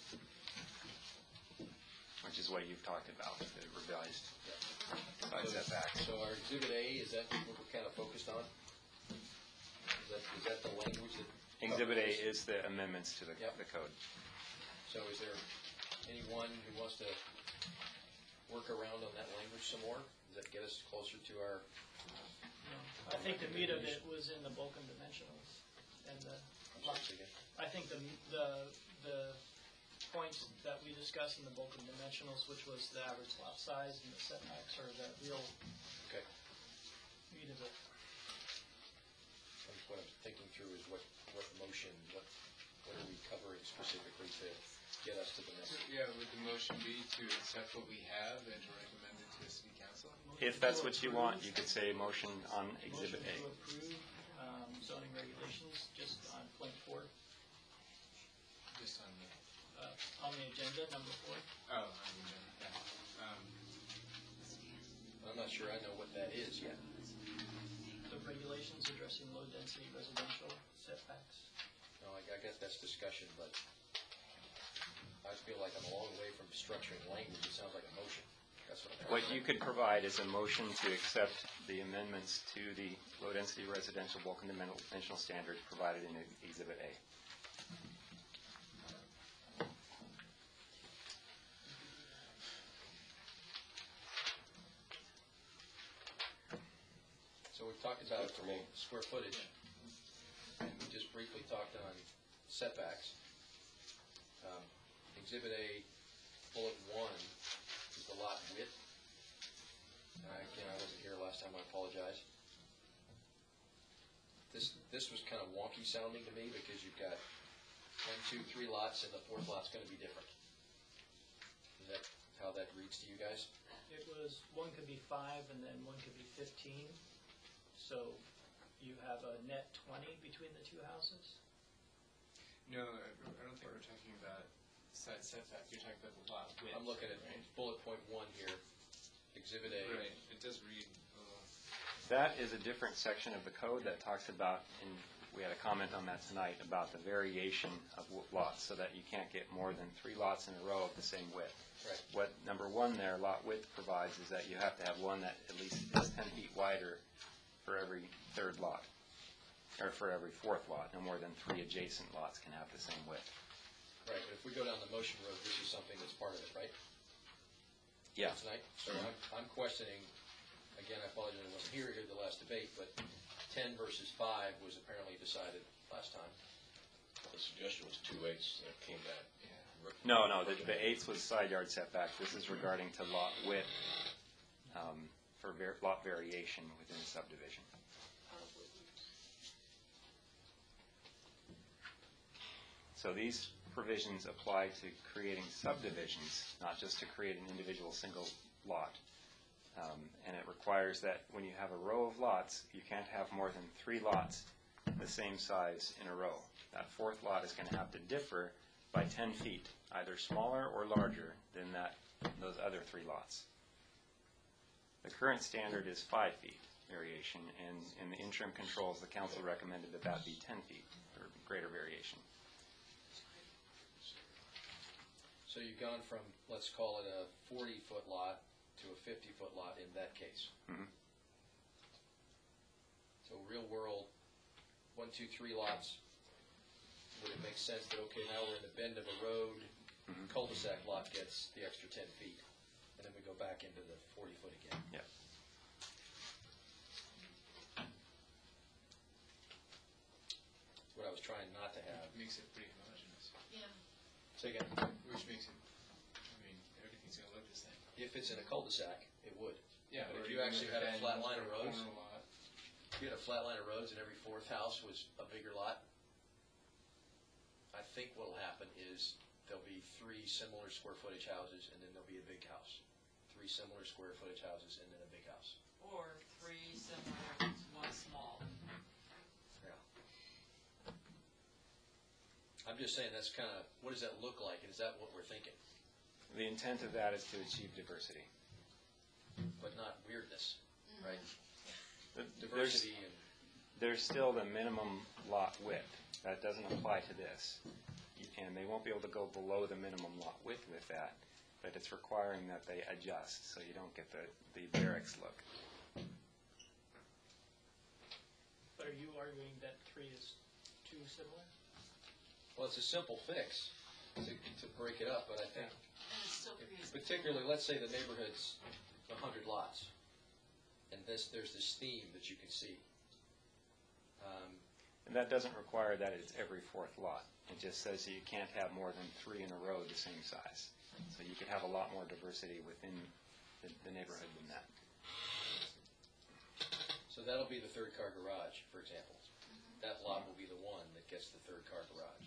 Which is what you've talked about, the revised Yeah. side So- setback. So our Exhibit A, is that what we're kind of focused on? Is that, is that the language that? Exhibit A is the amendments to the, Yep. the code. So is there anyone who wants to work around on that language some more? Does that get us closer to our? I think the meat of it was in the bulk and dimensionals and the, I'm sorry, say again. I think the, the, the points that we discussed in the bulk and dimensionals, which was the average lot size and the setbacks, are the real Okay. meat of it. I'm- What I'm thinking through is what, what motion, what, what are we covering specifically to get us to the next? Yeah, would the motion be to accept what we have and to recommend it to the city council? If that's what you want, you could say motion on Exhibit Motion to A. approve um, zoning regulations, just on point four, Just on the, uh, on the agenda, number four. oh, I mean, yeah. Um, I'm not sure I know what that is yet. The regulations addressing low-density residential setbacks. No, I, I guess that's discussion, but I feel like I'm a long way from structuring language. It sounds like a motion. That's what I'm. What you could provide is a motion to accept the amendments to the low-density residential bulk and dimensional standards provided in Exhibit A. So we've talked about square footage, and we just briefly talked on setbacks. Um, Exhibit A, bullet one, is the lot width. And I- Again, I wasn't here last time, I apologize. This, this was kind of wonky sounding to me because you've got one, two, three lots, and the fourth lot's going to be different. Is that how that reads to you guys? It was, one could be five and then one could be fifteen. So you have a net twenty between the two houses? No, I I don't think we're talking about side setback, you're talking about the lot width. I'm looking at right? bullet point one here, Exhibit A. Right, it does read a little. That is a different section of the code that talks about, and we had a comment on that tonight, about the variation of w- lots, so that you can't get more than three lots in a row of the same width. Right. What number one there, lot width, provides is that you have to have one that at least is ten feet wider for every third lot, or for every fourth lot. No more than three adjacent lots can have the same width. Right, but if we go down the motion road, this is something that's part of it, right? Yeah. Tonight, so I'm, I'm questioning, again, I apologize, I wasn't here, here the last debate, but ten versus five was apparently decided last time. The suggestion was two eighths, that came back. No, no, the, the eighths was side yard setback. This is regarding to lot width, um, for var- lot variation within a subdivision. So these provisions apply to creating subdivisions, not just to create an individual single lot. Um, and it requires that when you have a row of lots, you can't have more than three lots the same size in a row. That fourth lot is going to have to differ by ten feet, either smaller or larger than that, those other three lots. The current standard is five feet variation, and in the interim controls, the council recommended that that be ten feet, or greater variation. So you've gone from, let's call it a forty-foot lot to a fifty-foot lot in that case. Mhm. So real world, one, two, three lots, would it make sense that, okay, now we're in the bend of a road, Mhm. cul-de-sac lot gets the extra ten feet, and then we go back into the forty foot again? Yeah. What I was trying not to have. It makes it pretty homogeneous, Yeah. So again, which makes it, I mean, everything's gonna look the same. if it's in a cul-de-sac, it would. Yeah, But or if you even actually if had a bend flat line or of roads, corner lot. if you had a flat line of roads and every fourth house was a bigger lot, I think what'll happen is there'll be three similar square footage houses, and then there'll be a big house. Three similar square footage houses, and then a big house. Or three similar, one small. Yeah. I'm just saying, that's kind of, what does that look like, and is that what we're thinking? The intent of that is to achieve diversity. But not weirdness, right? The- Diversity there's- and, There's still the minimum lot width. That doesn't apply to this. You- And they won't be able to go below the minimum lot width with that, but it's requiring that they adjust, so you don't get the, the barracks look. But are you arguing that three is too similar? well, it's a simple fix to, to break it up, but I think, And it still creates. particularly, let's say the neighborhood's a hundred lots, and this, there's this theme that you can see. Um, And that doesn't require that it's every fourth lot. It just says that you can't have more than three in a row the same size. So you could have a lot more diversity within the, the neighborhood than that. So that'll be the third car garage, for example. That lot will be the one that gets the third car garage.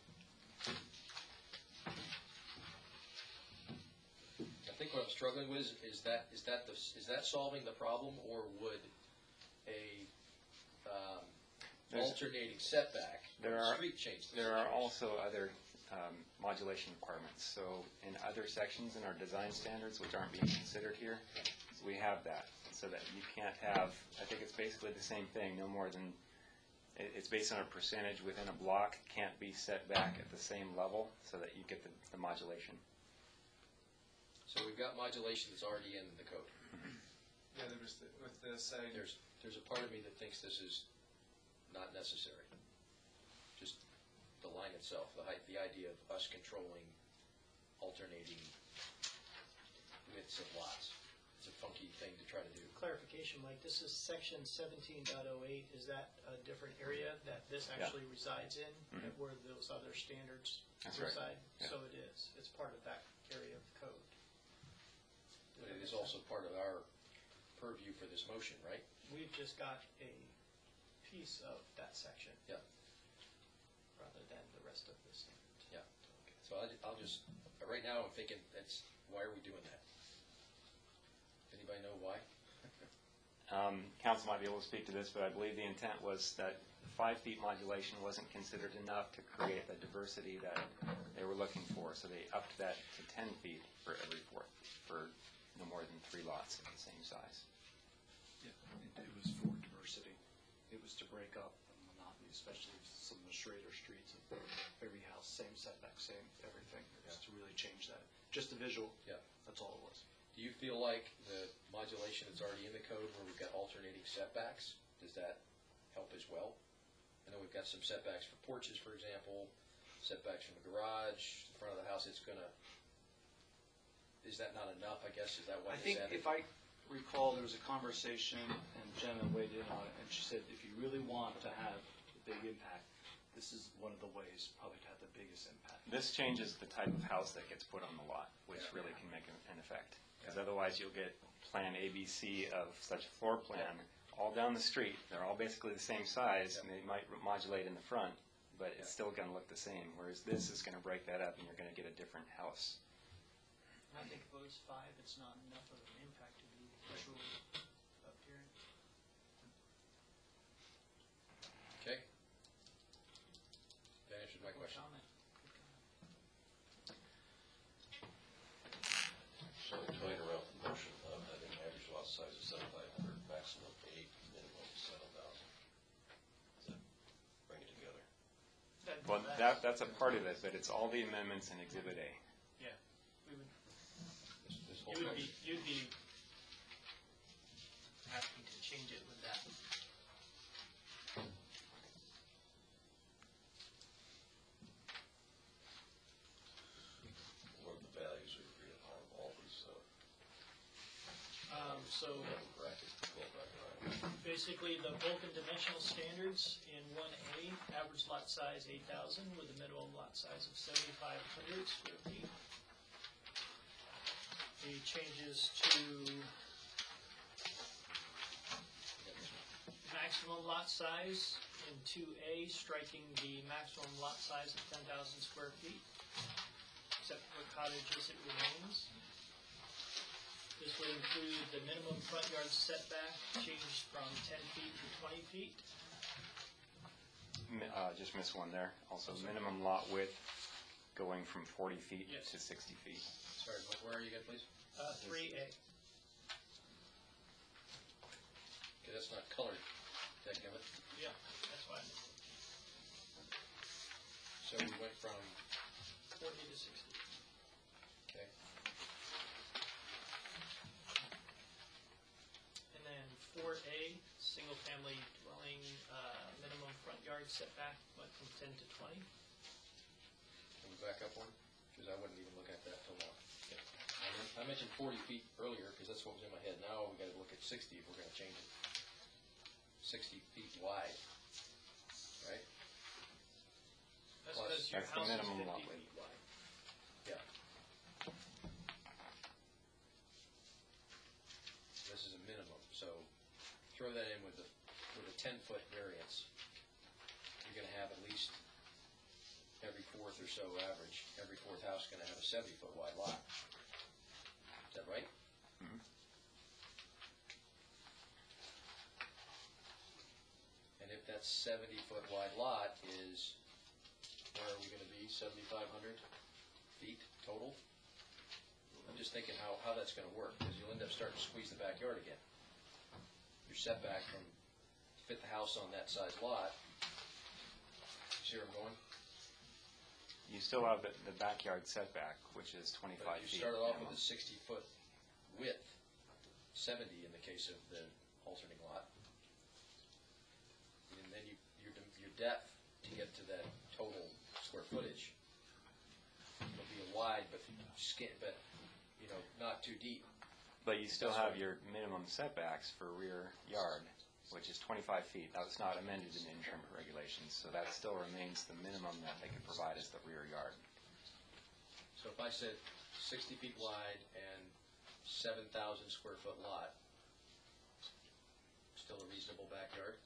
I think what I'm struggling with is, is that, is that the, is that solving the problem, or would a, um, There's- alternating setback There on the are, street change the there are situation? also other um, modulation requirements. So in other sections in our design standards, which aren't being considered here, we have that, so that you can't have, I think it's basically the same thing, no more than, it- it's based on a percentage within a block, can't be set back at the same level, so that you get the, the modulation. So we've got modulation that's already in the code. Yeah, there was, the- with the side. There's, there's a part of me that thinks this is not necessary. Just the line itself, the height, the idea of us controlling alternating widths of lots. It's a funky thing to try to do. Clarification, Mike, this is section seventeen point oh eight. Is that a different area that this Yeah. actually resides in, Mhm. where those other standards That's right. reside? Yeah. So it is. It's part of that area of the code. But it is also part of our purview for this motion, right? We've just got a piece of that section. Yeah. Rather than the rest of this. Yeah. So I, I'll just, right now I'm thinking, that's, why are we doing that? Anybody know why? Um, Council might be able to speak to this, but I believe the intent was that five feet modulation wasn't considered enough to create the diversity that they were looking for, so they upped that to ten feet for every fourth, for no more than three lots of the same size. Yeah, it, it was for diversity. It was to break up the monotony, especially some of the straighter streets of every house, same setback, same everything. It was to really change that. Just a visual. Yeah. That's all it was. Do you feel like the modulation that's already in the code where we've got alternating setbacks, does that help as well? I know we've got some setbacks for porches, for example, setbacks from the garage, the front of the house, it's gonna, is that not enough, I guess, is that why I it's think added? if I recall, there was a conversation, and Jenna weighed in on it, and she said, if you really want to have a big impact, this is one of the ways probably to have the biggest impact. This changes the type of house that gets put on the lot, which really can make an an effect. Because otherwise you'll get plan A B C of such a floor plan all down the street. They're all basically the same size, and they might modulate in the front, but it's still going to look the same. Whereas this is going to break that up, and you're going to get a different house. I think if it was five, it's not enough of an impact to be visually appearing. Okay. That answers my question. So toying around with the notion of having average lot size of seventy-five hundred, maximum eight, minimum seven thousand. Does that bring it together? Well, that, that's a part of it, but it's all the amendments in Exhibit A. Yeah, we would, This, this whole you would be, thing- you'd be asking to change it with that. What are the values we agreed upon of all these, uh, Um, so brackets, twelve bracket items? basically, the bulk and dimensional standards in one A, average lot size eight thousand with a minimum lot size of seventy-five hundred square feet. The changes to maximum lot size in two A, striking the maximum lot size of ten thousand square feet. Except for cottages, it remains. This would include the minimum front yard setback changed from ten feet to twenty feet. Mi- Uh, just missed one there. Also, minimum lot width going from forty feet Yes. to sixty feet. Sorry, wh- where are you again, please? Uh, three A. Okay, that's not colored, dadgummit. Yeah, that's fine. So we went from, Forty to sixty. okay, And then four A, single family dwelling, uh, minimum front yard setback went from ten to twenty. can we back up one? Because I wouldn't even look at that till now. Okay. I men- I mentioned forty feet earlier, because that's what was in my head. Now we gotta look at sixty if we're gonna change it. Sixty feet wide, right? That's Plus- because your That's the house is minimum lot fifty width. feet wide. Yeah. This is a minimum, so throw that in with the, with a ten-foot variance. You're gonna have at least every fourth or so average, every fourth house is gonna have a seventy-foot wide lot. Is that right? Mhm. And if that seventy-foot wide lot is, where are we gonna be, seventy-five hundred feet total? I'm just thinking how, how that's gonna work, because you'll end up starting to squeeze the backyard again. Your setback from, to fit the house on that size lot, see where I'm going? You still have the, the backyard setback, which is twenty-five But feet. you started off with minimum. a sixty-foot width, seventy in the case of the alternating lot. And then you, your, your depth to get to that total square footage, it'll be a wide, but skin, but, you know, not too deep. But you still That's have right. your minimum setbacks for rear yard, which is twenty-five feet. That was not amended in the interim regulations, so that still remains the minimum that they can provide as the rear yard. So if I said sixty feet wide and seven thousand square foot lot, still a reasonable backyard?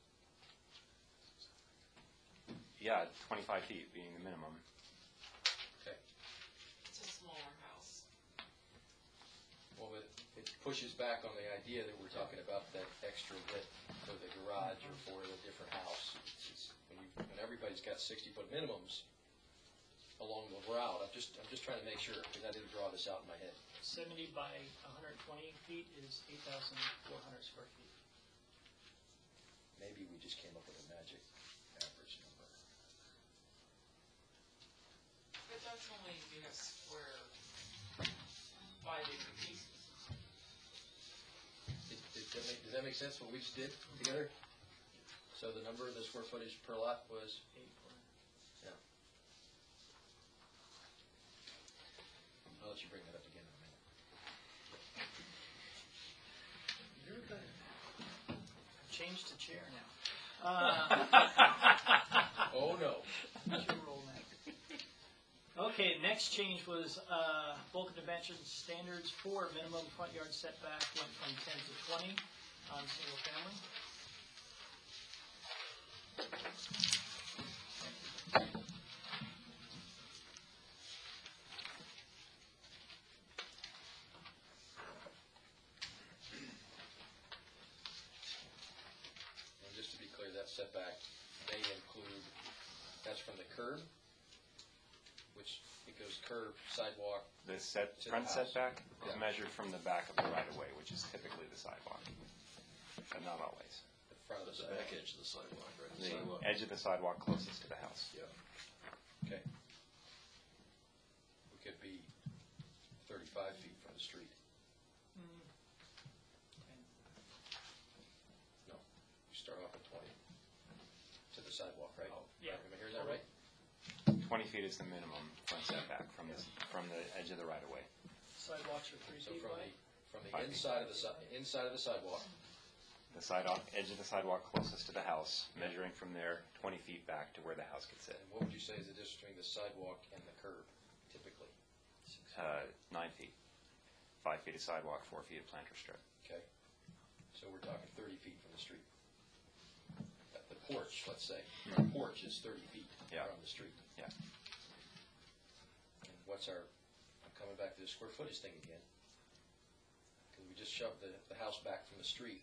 Yeah, twenty-five feet being the minimum. Okay. It's a smaller house. Well, it, it pushes back on the idea that we're talking about that extra width for the garage or for the different house. It's, it's, when, you, when everybody's got sixty-foot minimums along the route, I'm just, I'm just trying to make sure, because I didn't draw this out in my head. seventy by one hundred twenty feet is eight thousand four hundred square feet. Maybe we just came up with a magic average number. But that's only in a square, five acre pieces. Did, did that make, does that make sense, what we just did together? So the number of the square footage per lot was? Eight. Yeah. I'll let you bring that up again in a minute. You're good. Changed to chair now. Uh, Oh, no. Your role next. Okay, next change was uh, bulk dimensions standards for minimum front yard setback went from ten to twenty on single family. And just to be clear, that setback may include, that's from the curb, which it goes curb, sidewalk. The set, To the front house. setback is Yeah. measured from the back of the right-of-way, which is typically the sidewalk, but not always. The front of the The back sidewalk. edge of the sidewalk, right? The Sidewalk. edge of the sidewalk closest to the house. Yeah. Okay. We could be thirty-five feet from the street. No, you start off at twenty to the sidewalk, right? Yeah. Am I hearing that right? twenty feet is the minimum front setback from the, from the edge of the right-of-way. Sidewalks are three So feet from the, wide. from the Five feet. inside of the si, inside of the sidewalk, The sidewalk, edge of the sidewalk closest to the house, measuring from there twenty feet back to where the house could sit. and what would you say is the difference between the sidewalk and the curb, typically? Uh, Nine feet. Five feet of sidewalk, four feet of planter strip. Okay? So we're talking thirty feet from the street. Uh, The porch, let's say, our porch is thirty feet Yeah. from the street. Yeah. And what's our, I'm coming back to the square footage thing again. Because we just shoved the, the house back from the street.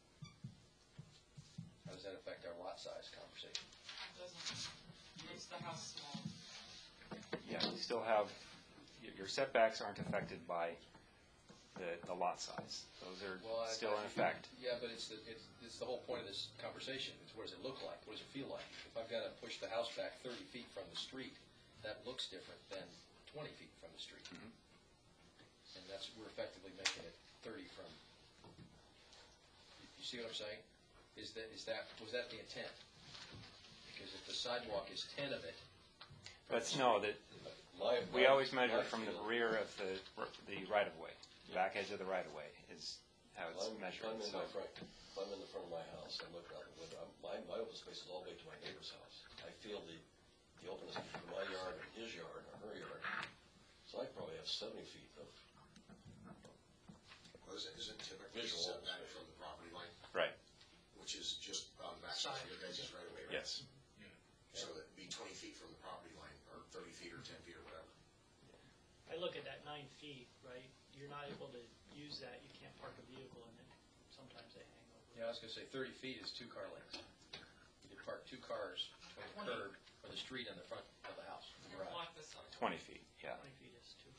How does that affect our lot size conversation? It doesn't, makes the house small. Yeah, you still have, y- your setbacks aren't affected by the, the lot size. Those are Well, I- still in effect. Yeah, but it's the, it's, it's the whole point of this conversation, is what does it look like? What does it feel like? If I've got to push the house back thirty feet from the street, that looks different than twenty feet from the street. Mhm. And that's, we're effectively making it thirty from, you- you see what I'm saying? Is that, is that, was that the intent? Because if the sidewalk is ten of it. from But the no, street- that, My- we my- always measure my from the feel- rear of the, the right-of-way. Back edge of the right-of-way is how it's I'm, measured. I'm in So my front, if I'm in the front of my house, I'm looking out the window, I'm, my, my open space is all the way to my neighbor's house. I feel the, the openness between my yard and his yard or her yard. So I probably have seventy feet of, Well, isn't, isn't typically Visual. setback from the property line, Right, which is just on the back side of your edges right away, right? yes. So that'd be twenty feet from the property line, or thirty feet or ten feet or whatever. I look at that nine feet, right? You're not able to use that. You can't park a vehicle in it. Sometimes they hang over. Yeah, I was gonna say thirty feet is two car lengths. You could park two cars between the curb or the street and the front of the house, the Or garage. block this up. Twenty feet, yeah. Twenty feet is two.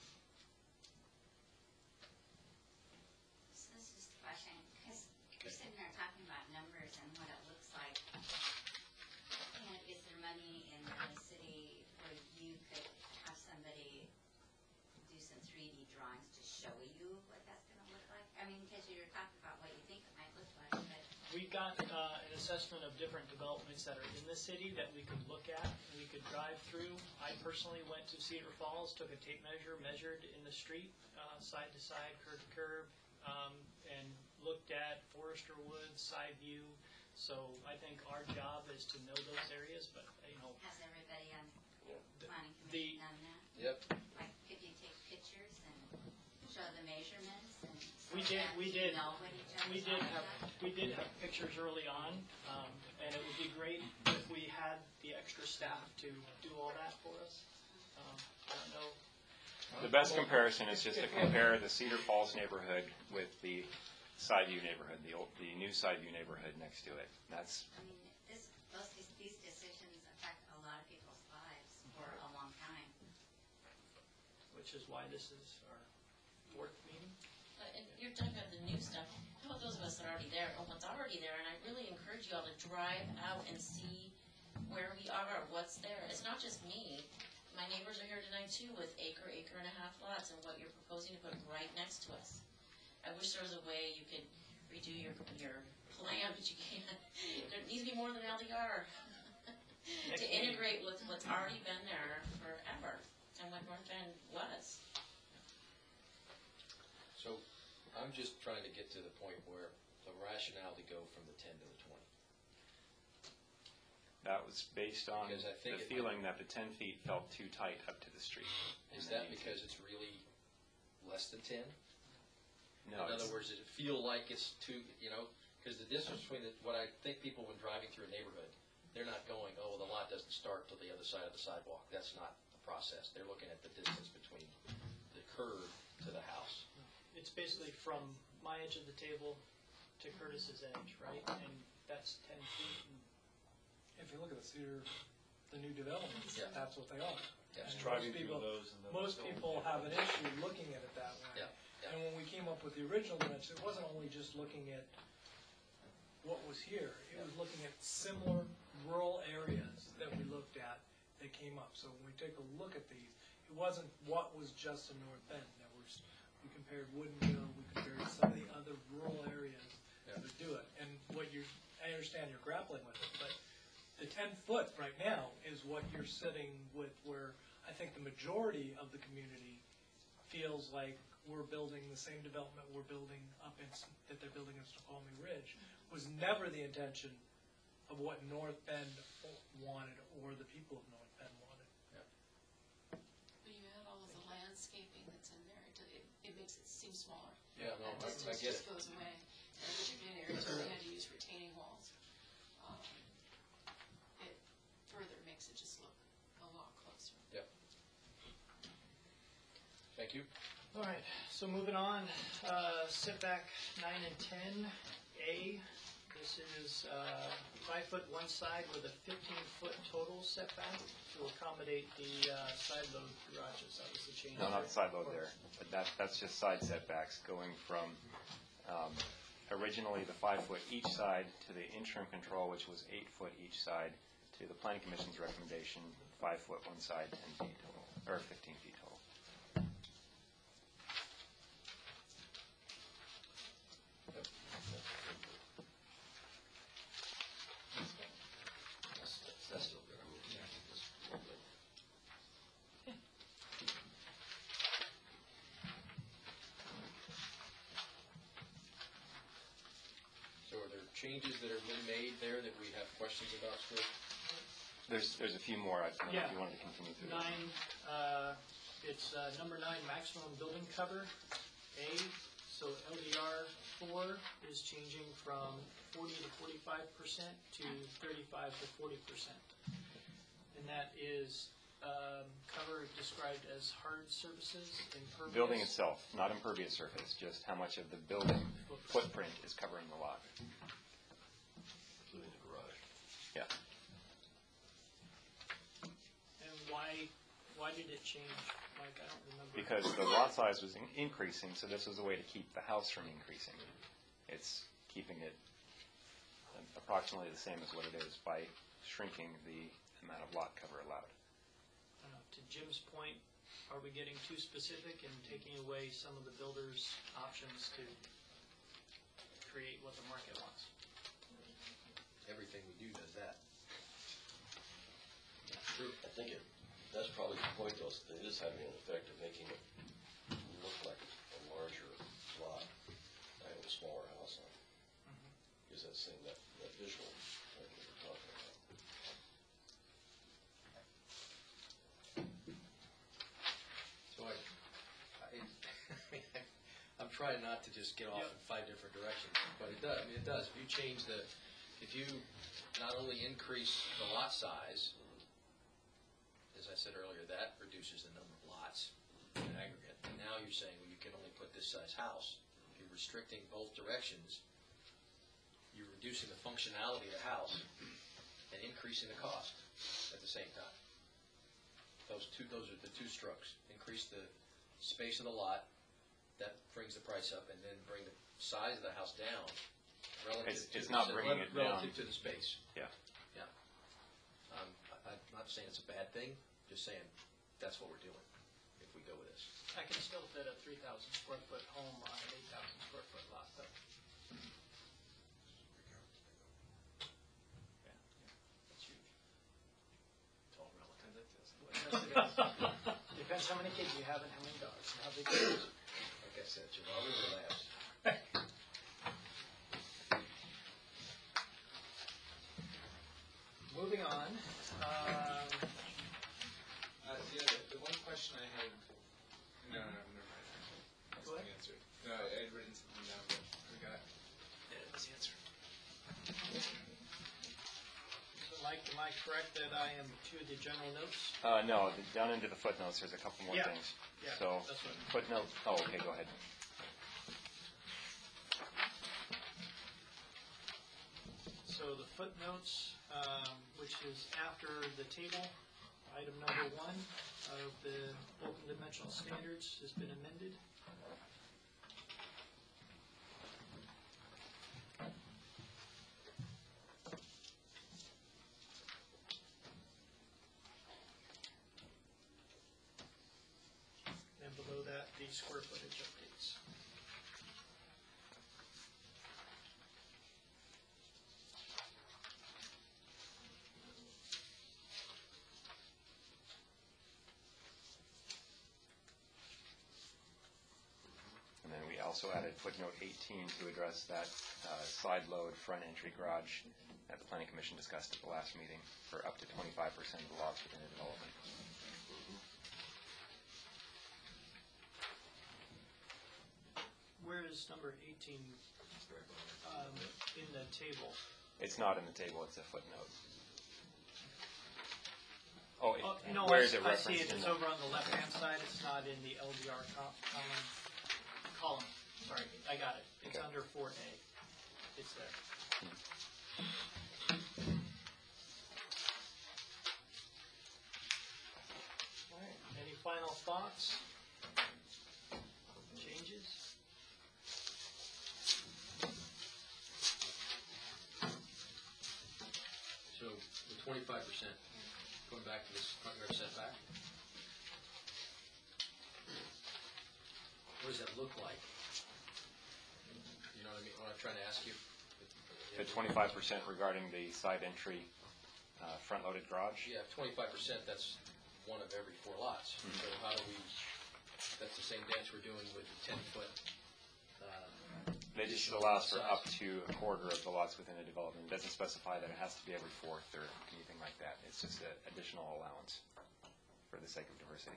So this is the question, because you're sitting there talking about numbers and what it looks like. And is there money in the city where you could have somebody do some three D drawings to show you what that's gonna look like? I mean, because you're talking about what you think it might look like, but We got uh, an assessment of different developments that are in the city that we could look at, and we could drive through. I personally went to Cedar Falls, took a tape measure, measured in the street, uh, side to side, curb to curb, um, and looked at Forester Woods, side view. So I think our job is to know those areas, but, you know, has everybody on Yeah. planning the- commission done that? Yep, Like, could you take pictures and show the measurements and? so We did- that we you did. know what each we other's did talking have, about? we did have pictures early on, um, and it would be great if we had the extra staff to do all that for us. Um, I don't know. The best comparison is just to compare the Cedar Falls neighborhood with the Sideview neighborhood, the old, the new Sideview neighborhood next to it. That's, I mean, this, most of these, these decisions affect a lot of people's lives for a long time. Which is why this is our fourth meeting. But and you're talking about the new stuff. How about those of us that are already there, or what's already there? And I really encourage you all to drive out and see where we are, what's there. It's not just me. My neighbors are here tonight too with acre, acre and a half lots and what you're proposing to put right next to us. I wish there was a way you could redo your, your plan, but you can't. There needs to be more than L D R to integrate with what's already been there forever and what North Bend was. So I'm just trying to get to the point where the rationale to go from the ten to the twenty. that was based on Because I think the it- feeling that the ten feet felt too tight up to the street. Is And that then you- because it's really less than ten? No, In other it's- words, does it feel like it's too, you know, because the distance between the, what I think people when driving through a neighborhood, they're not going, oh, the lot doesn't start till the other side of the sidewalk. That's not the process. They're looking at the distance between the curb to the house. It's basically from my edge of the table to Curtis's edge, right? And that's ten feet. And If you look at the Cedar, the new developments, Yeah. that's what they are. Yes. And Driving most through people- those and then Most going people down. have an issue looking at it that way. Yeah, yeah. And when we came up with the original dimension, it wasn't only just looking at what was here, it was looking at similar rural areas that we looked at that came up. So when we take a look at these, it wasn't what was just in North Bend. There was, we compared Woodinville, we compared some of the other rural areas that would do it. And what you're, I understand you're grappling with it, but the ten foot right now is what you're sitting with, where I think the majority of the community feels like we're building the same development we're building up in, that they're building in Snoqualmie Ridge, was never the intention of what North Bend wanted or the people of North Bend wanted. When you add all of the landscaping that's in there, it, it, it makes it seem smaller. Yeah, no, That I- I distance get just it. goes away. And the Michigan areas where we had to use retaining walls, um, it further makes it just look a lot closer. Yep. Thank you. All right, so moving on, uh, setback nine and ten, A. This is uh, five foot one side with a fifteen foot total setback to accommodate the uh, side load garages. That was the change. No, not there. side load there, but that, that's just side setbacks going from um, originally the five foot each side to the interim control, which was eight foot each side, to the planning commission's recommendation, five foot one side, ten feet total, or fifteen feet total. That's, that's- that's still good. I mean, yeah, that's real good. So are there changes that have been made there that we have questions about still? There's, there's a few more, I don't know Yeah. if you wanted to continue through. those. Nine, uh, it's uh, number nine, maximum building cover, A. So L D R four is changing from forty to forty-five percent to thirty-five to forty percent. And that is um, cover described as hard surfaces, impervious. Building itself, not impervious surface, just how much of the building footprint is covering the lot. Including the garage. Yeah. And why, why did it change, Mike? I don't remember. Because the lot size was in- increasing, so this was a way to keep the house from increasing. It's keeping it approximately the same as what it is by shrinking the amount of lot cover allowed. Uh, To Jim's point, are we getting too specific and taking away some of the builders' options to create what the market wants? Everything we do does that. True. I think it, that's probably the point, though, is that it is having an effect of making it look like a larger lot, I have a smaller house on it. Gives that same, that, that visual, like we were talking about. So I, I, I'm trying not to just get off Yep. in five different directions, but it does, I mean, it does. If you change the, if you not only increase the lot size, as I said earlier, that reduces the number of lots. in aggregate. And now you're saying, well, you can only put this size house. You're restricting both directions. You're reducing the functionality of the house and increasing the cost at the same time. Those two, those are the two strokes. Increase the space of the lot, that brings the price up, and then bring the size of the house down relative It's- to it's the, not bringing it down. relative to the space. Yeah. Yeah. Um, I, I'm not saying it's a bad thing, just saying that's what we're doing if we go with this. I can still fit a three thousand square foot home on an eight thousand square foot lot, though. Yeah, that's huge. It's all relative. Yes, it is. Depends how many kids you have and how many dogs and how big it is. Like I said, Chihuahuas or labs. Moving on, um, Uh, the, other, the one question I had, no, no, no, never mind. That's Go the ahead. answer. No, I had written something down, but forgot. yeah, it was the answer. So Mike, am I correct that I am to the general notes? Uh, no, the- down into the footnotes, there's a couple more Yeah, things. yeah, So, that's what- footnote, oh, okay, go ahead. So the footnotes, um, which is after the table, item number one of the open dimensional standards has been amended. And below that, the square footage updates. And then we also added footnote eighteen to address that uh, side load front entry garage that the planning commission discussed at the last meeting for up to twenty-five percent of the lots within the development. Where is number eighteen um, in the table? It's not in the table, it's a footnote. Oh, it- Oh, no, where I, is it I see referenced it. in It's the? over on the left-hand side. It's not in the L D R co- column. Column. Sorry, I got it. It's Okay. under four A. It's there. All right. Any final thoughts? Changes? So the twenty-five percent, going back to this front yard setback, what does that look like? You know what I mean, what I'm trying to ask you? The twenty-five percent regarding the side entry, uh, front-loaded garage? Yeah, twenty-five percent, that's one of every four lots. Mhm. So how do we, that's the same dance we're doing with the ten-foot. They just allows for up to a quarter of the lots within a development. It doesn't specify that it has to be every fourth or anything like that. It's just an additional allowance for the sake of diversity.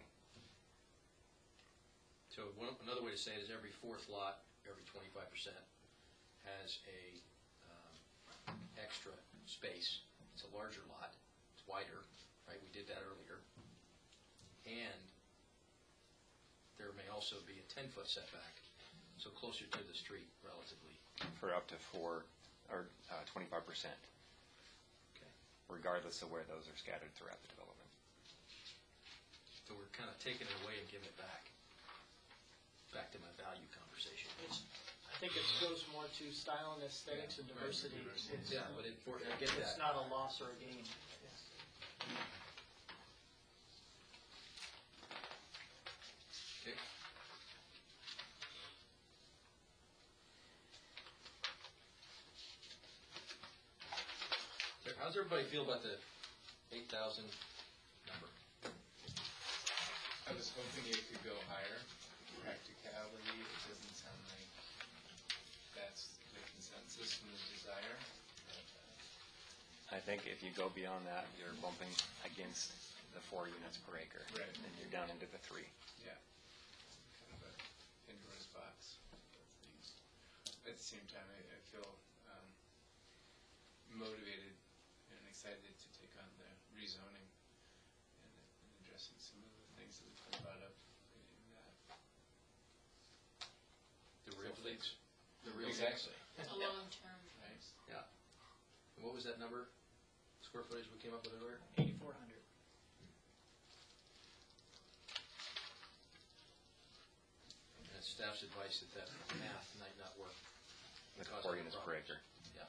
So one, another way to say it is every fourth lot, every twenty-five percent has a um, extra space. It's a larger lot, it's wider, right? We did that earlier. And there may also be a ten-foot setback, so closer to the street relatively. For up to four, or uh, twenty-five percent. Okay. Regardless of where those are scattered throughout the development. So we're kind of taking it away and giving it back. Back to my value conversation. It's, I think it goes more to style and aesthetics and diversity. It's, Yeah, but it, I get it's that. not a loss or a gain. Okay. So how's everybody feel about the eight thousand number? I was hoping it could go higher. Practicality, it doesn't sound like that's the consensus and the desire. I think if you go beyond that, you're bumping against the four units per acre. Right. And you're down into the three. Yeah. Kind of a Pandora's box of things. At the same time, I, I feel um, motivated and excited to take on the rezoning and, and addressing some of the things that have been brought up in the the, the real. Exactly. A long-term. Right. Yeah. And what was that number, square footage we came up with earlier? eighty-four hundred. And it's staff's advice that that math might not work. With Cause four of units per problems. acre. Yeah.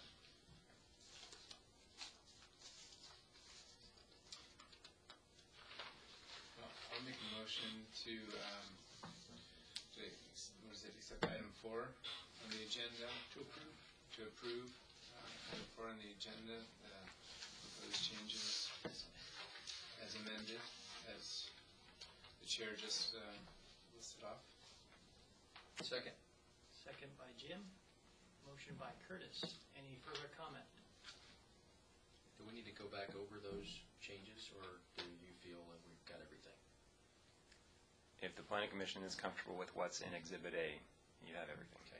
Well, I'll make a motion to, um, to, ex- what is it, accept item four on the agenda. To approve. To approve, uh, item four on the agenda, uh, proposed changes as amended, as the chair just, uh, listed off. Second. Second by Jim. Motion by Curtis. Any further comment? Do we need to go back over those changes, or do you feel that we've got everything? If the planning commission is comfortable with what's in Exhibit A, you have everything. Okay.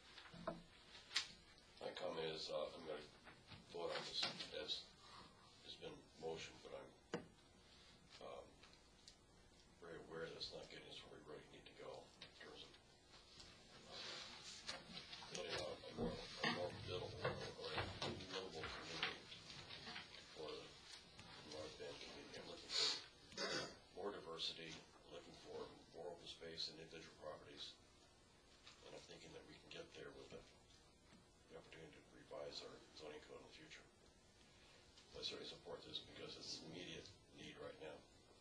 My comment is, uh, I'm gonna vote on this as has been motioned, but I'm, um, very aware that it's not getting us where we really need to go in terms of, um, building out a more, a more buildable or a livable community for the North Bend community. I'm looking for more diversity, looking for more open space and individual properties. And I'm thinking that we can get there with the the opportunity to revise our zoning code in the future. I certainly support this because it's an immediate need right now.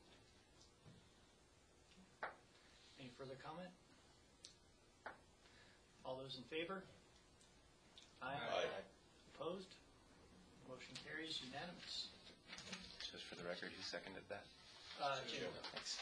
Any further comment? All those in favor? Aye. Aye. Opposed? Motion carries unanimous. Just for the record, who seconded that? Uh, Jim, Thanks.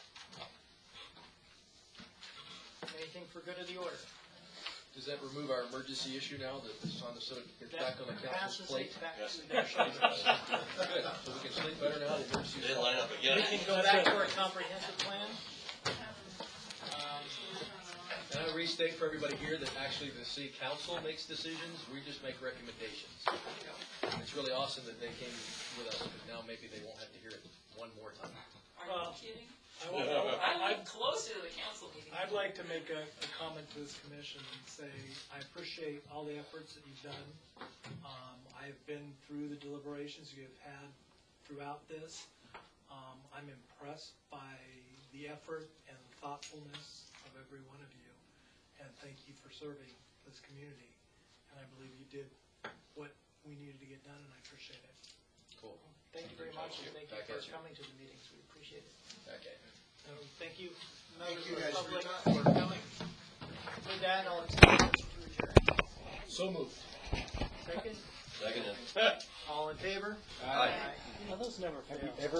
anything for good of the order? Does that remove our emergency issue now that it's on the, sort of, it's back on the council's Passes plate? it back Yes. to their shoulders. Good, so we can sleep better now, the emergency. Didn't line up again. We can go back to our comprehensive plan. Um, And I restate for everybody here that actually the city council makes decisions, we just make recommendations. It's really awesome that they came with us, because now maybe they won't have to hear it one more time. Are Well, you kidding? I want- I I- live closer to the council meeting. I'd like to make a, a comment to this commission and say, I appreciate all the efforts that you've done. Um, I've been through the deliberations you have had throughout this. Um, I'm impressed by the effort and thoughtfulness of every one of you. And thank you for serving this community. And I believe you did what we needed to get done, and I appreciate it. Cool. Thank you very much, and thank you Back for at you. coming to the meetings. We appreciate it. Okay. Um, Thank you, Thank members you of the guys for your public, for coming. With that, I'll accept the motion to adjourn. So moved. Second, Second. all in favor? Aye. Well, those never fail.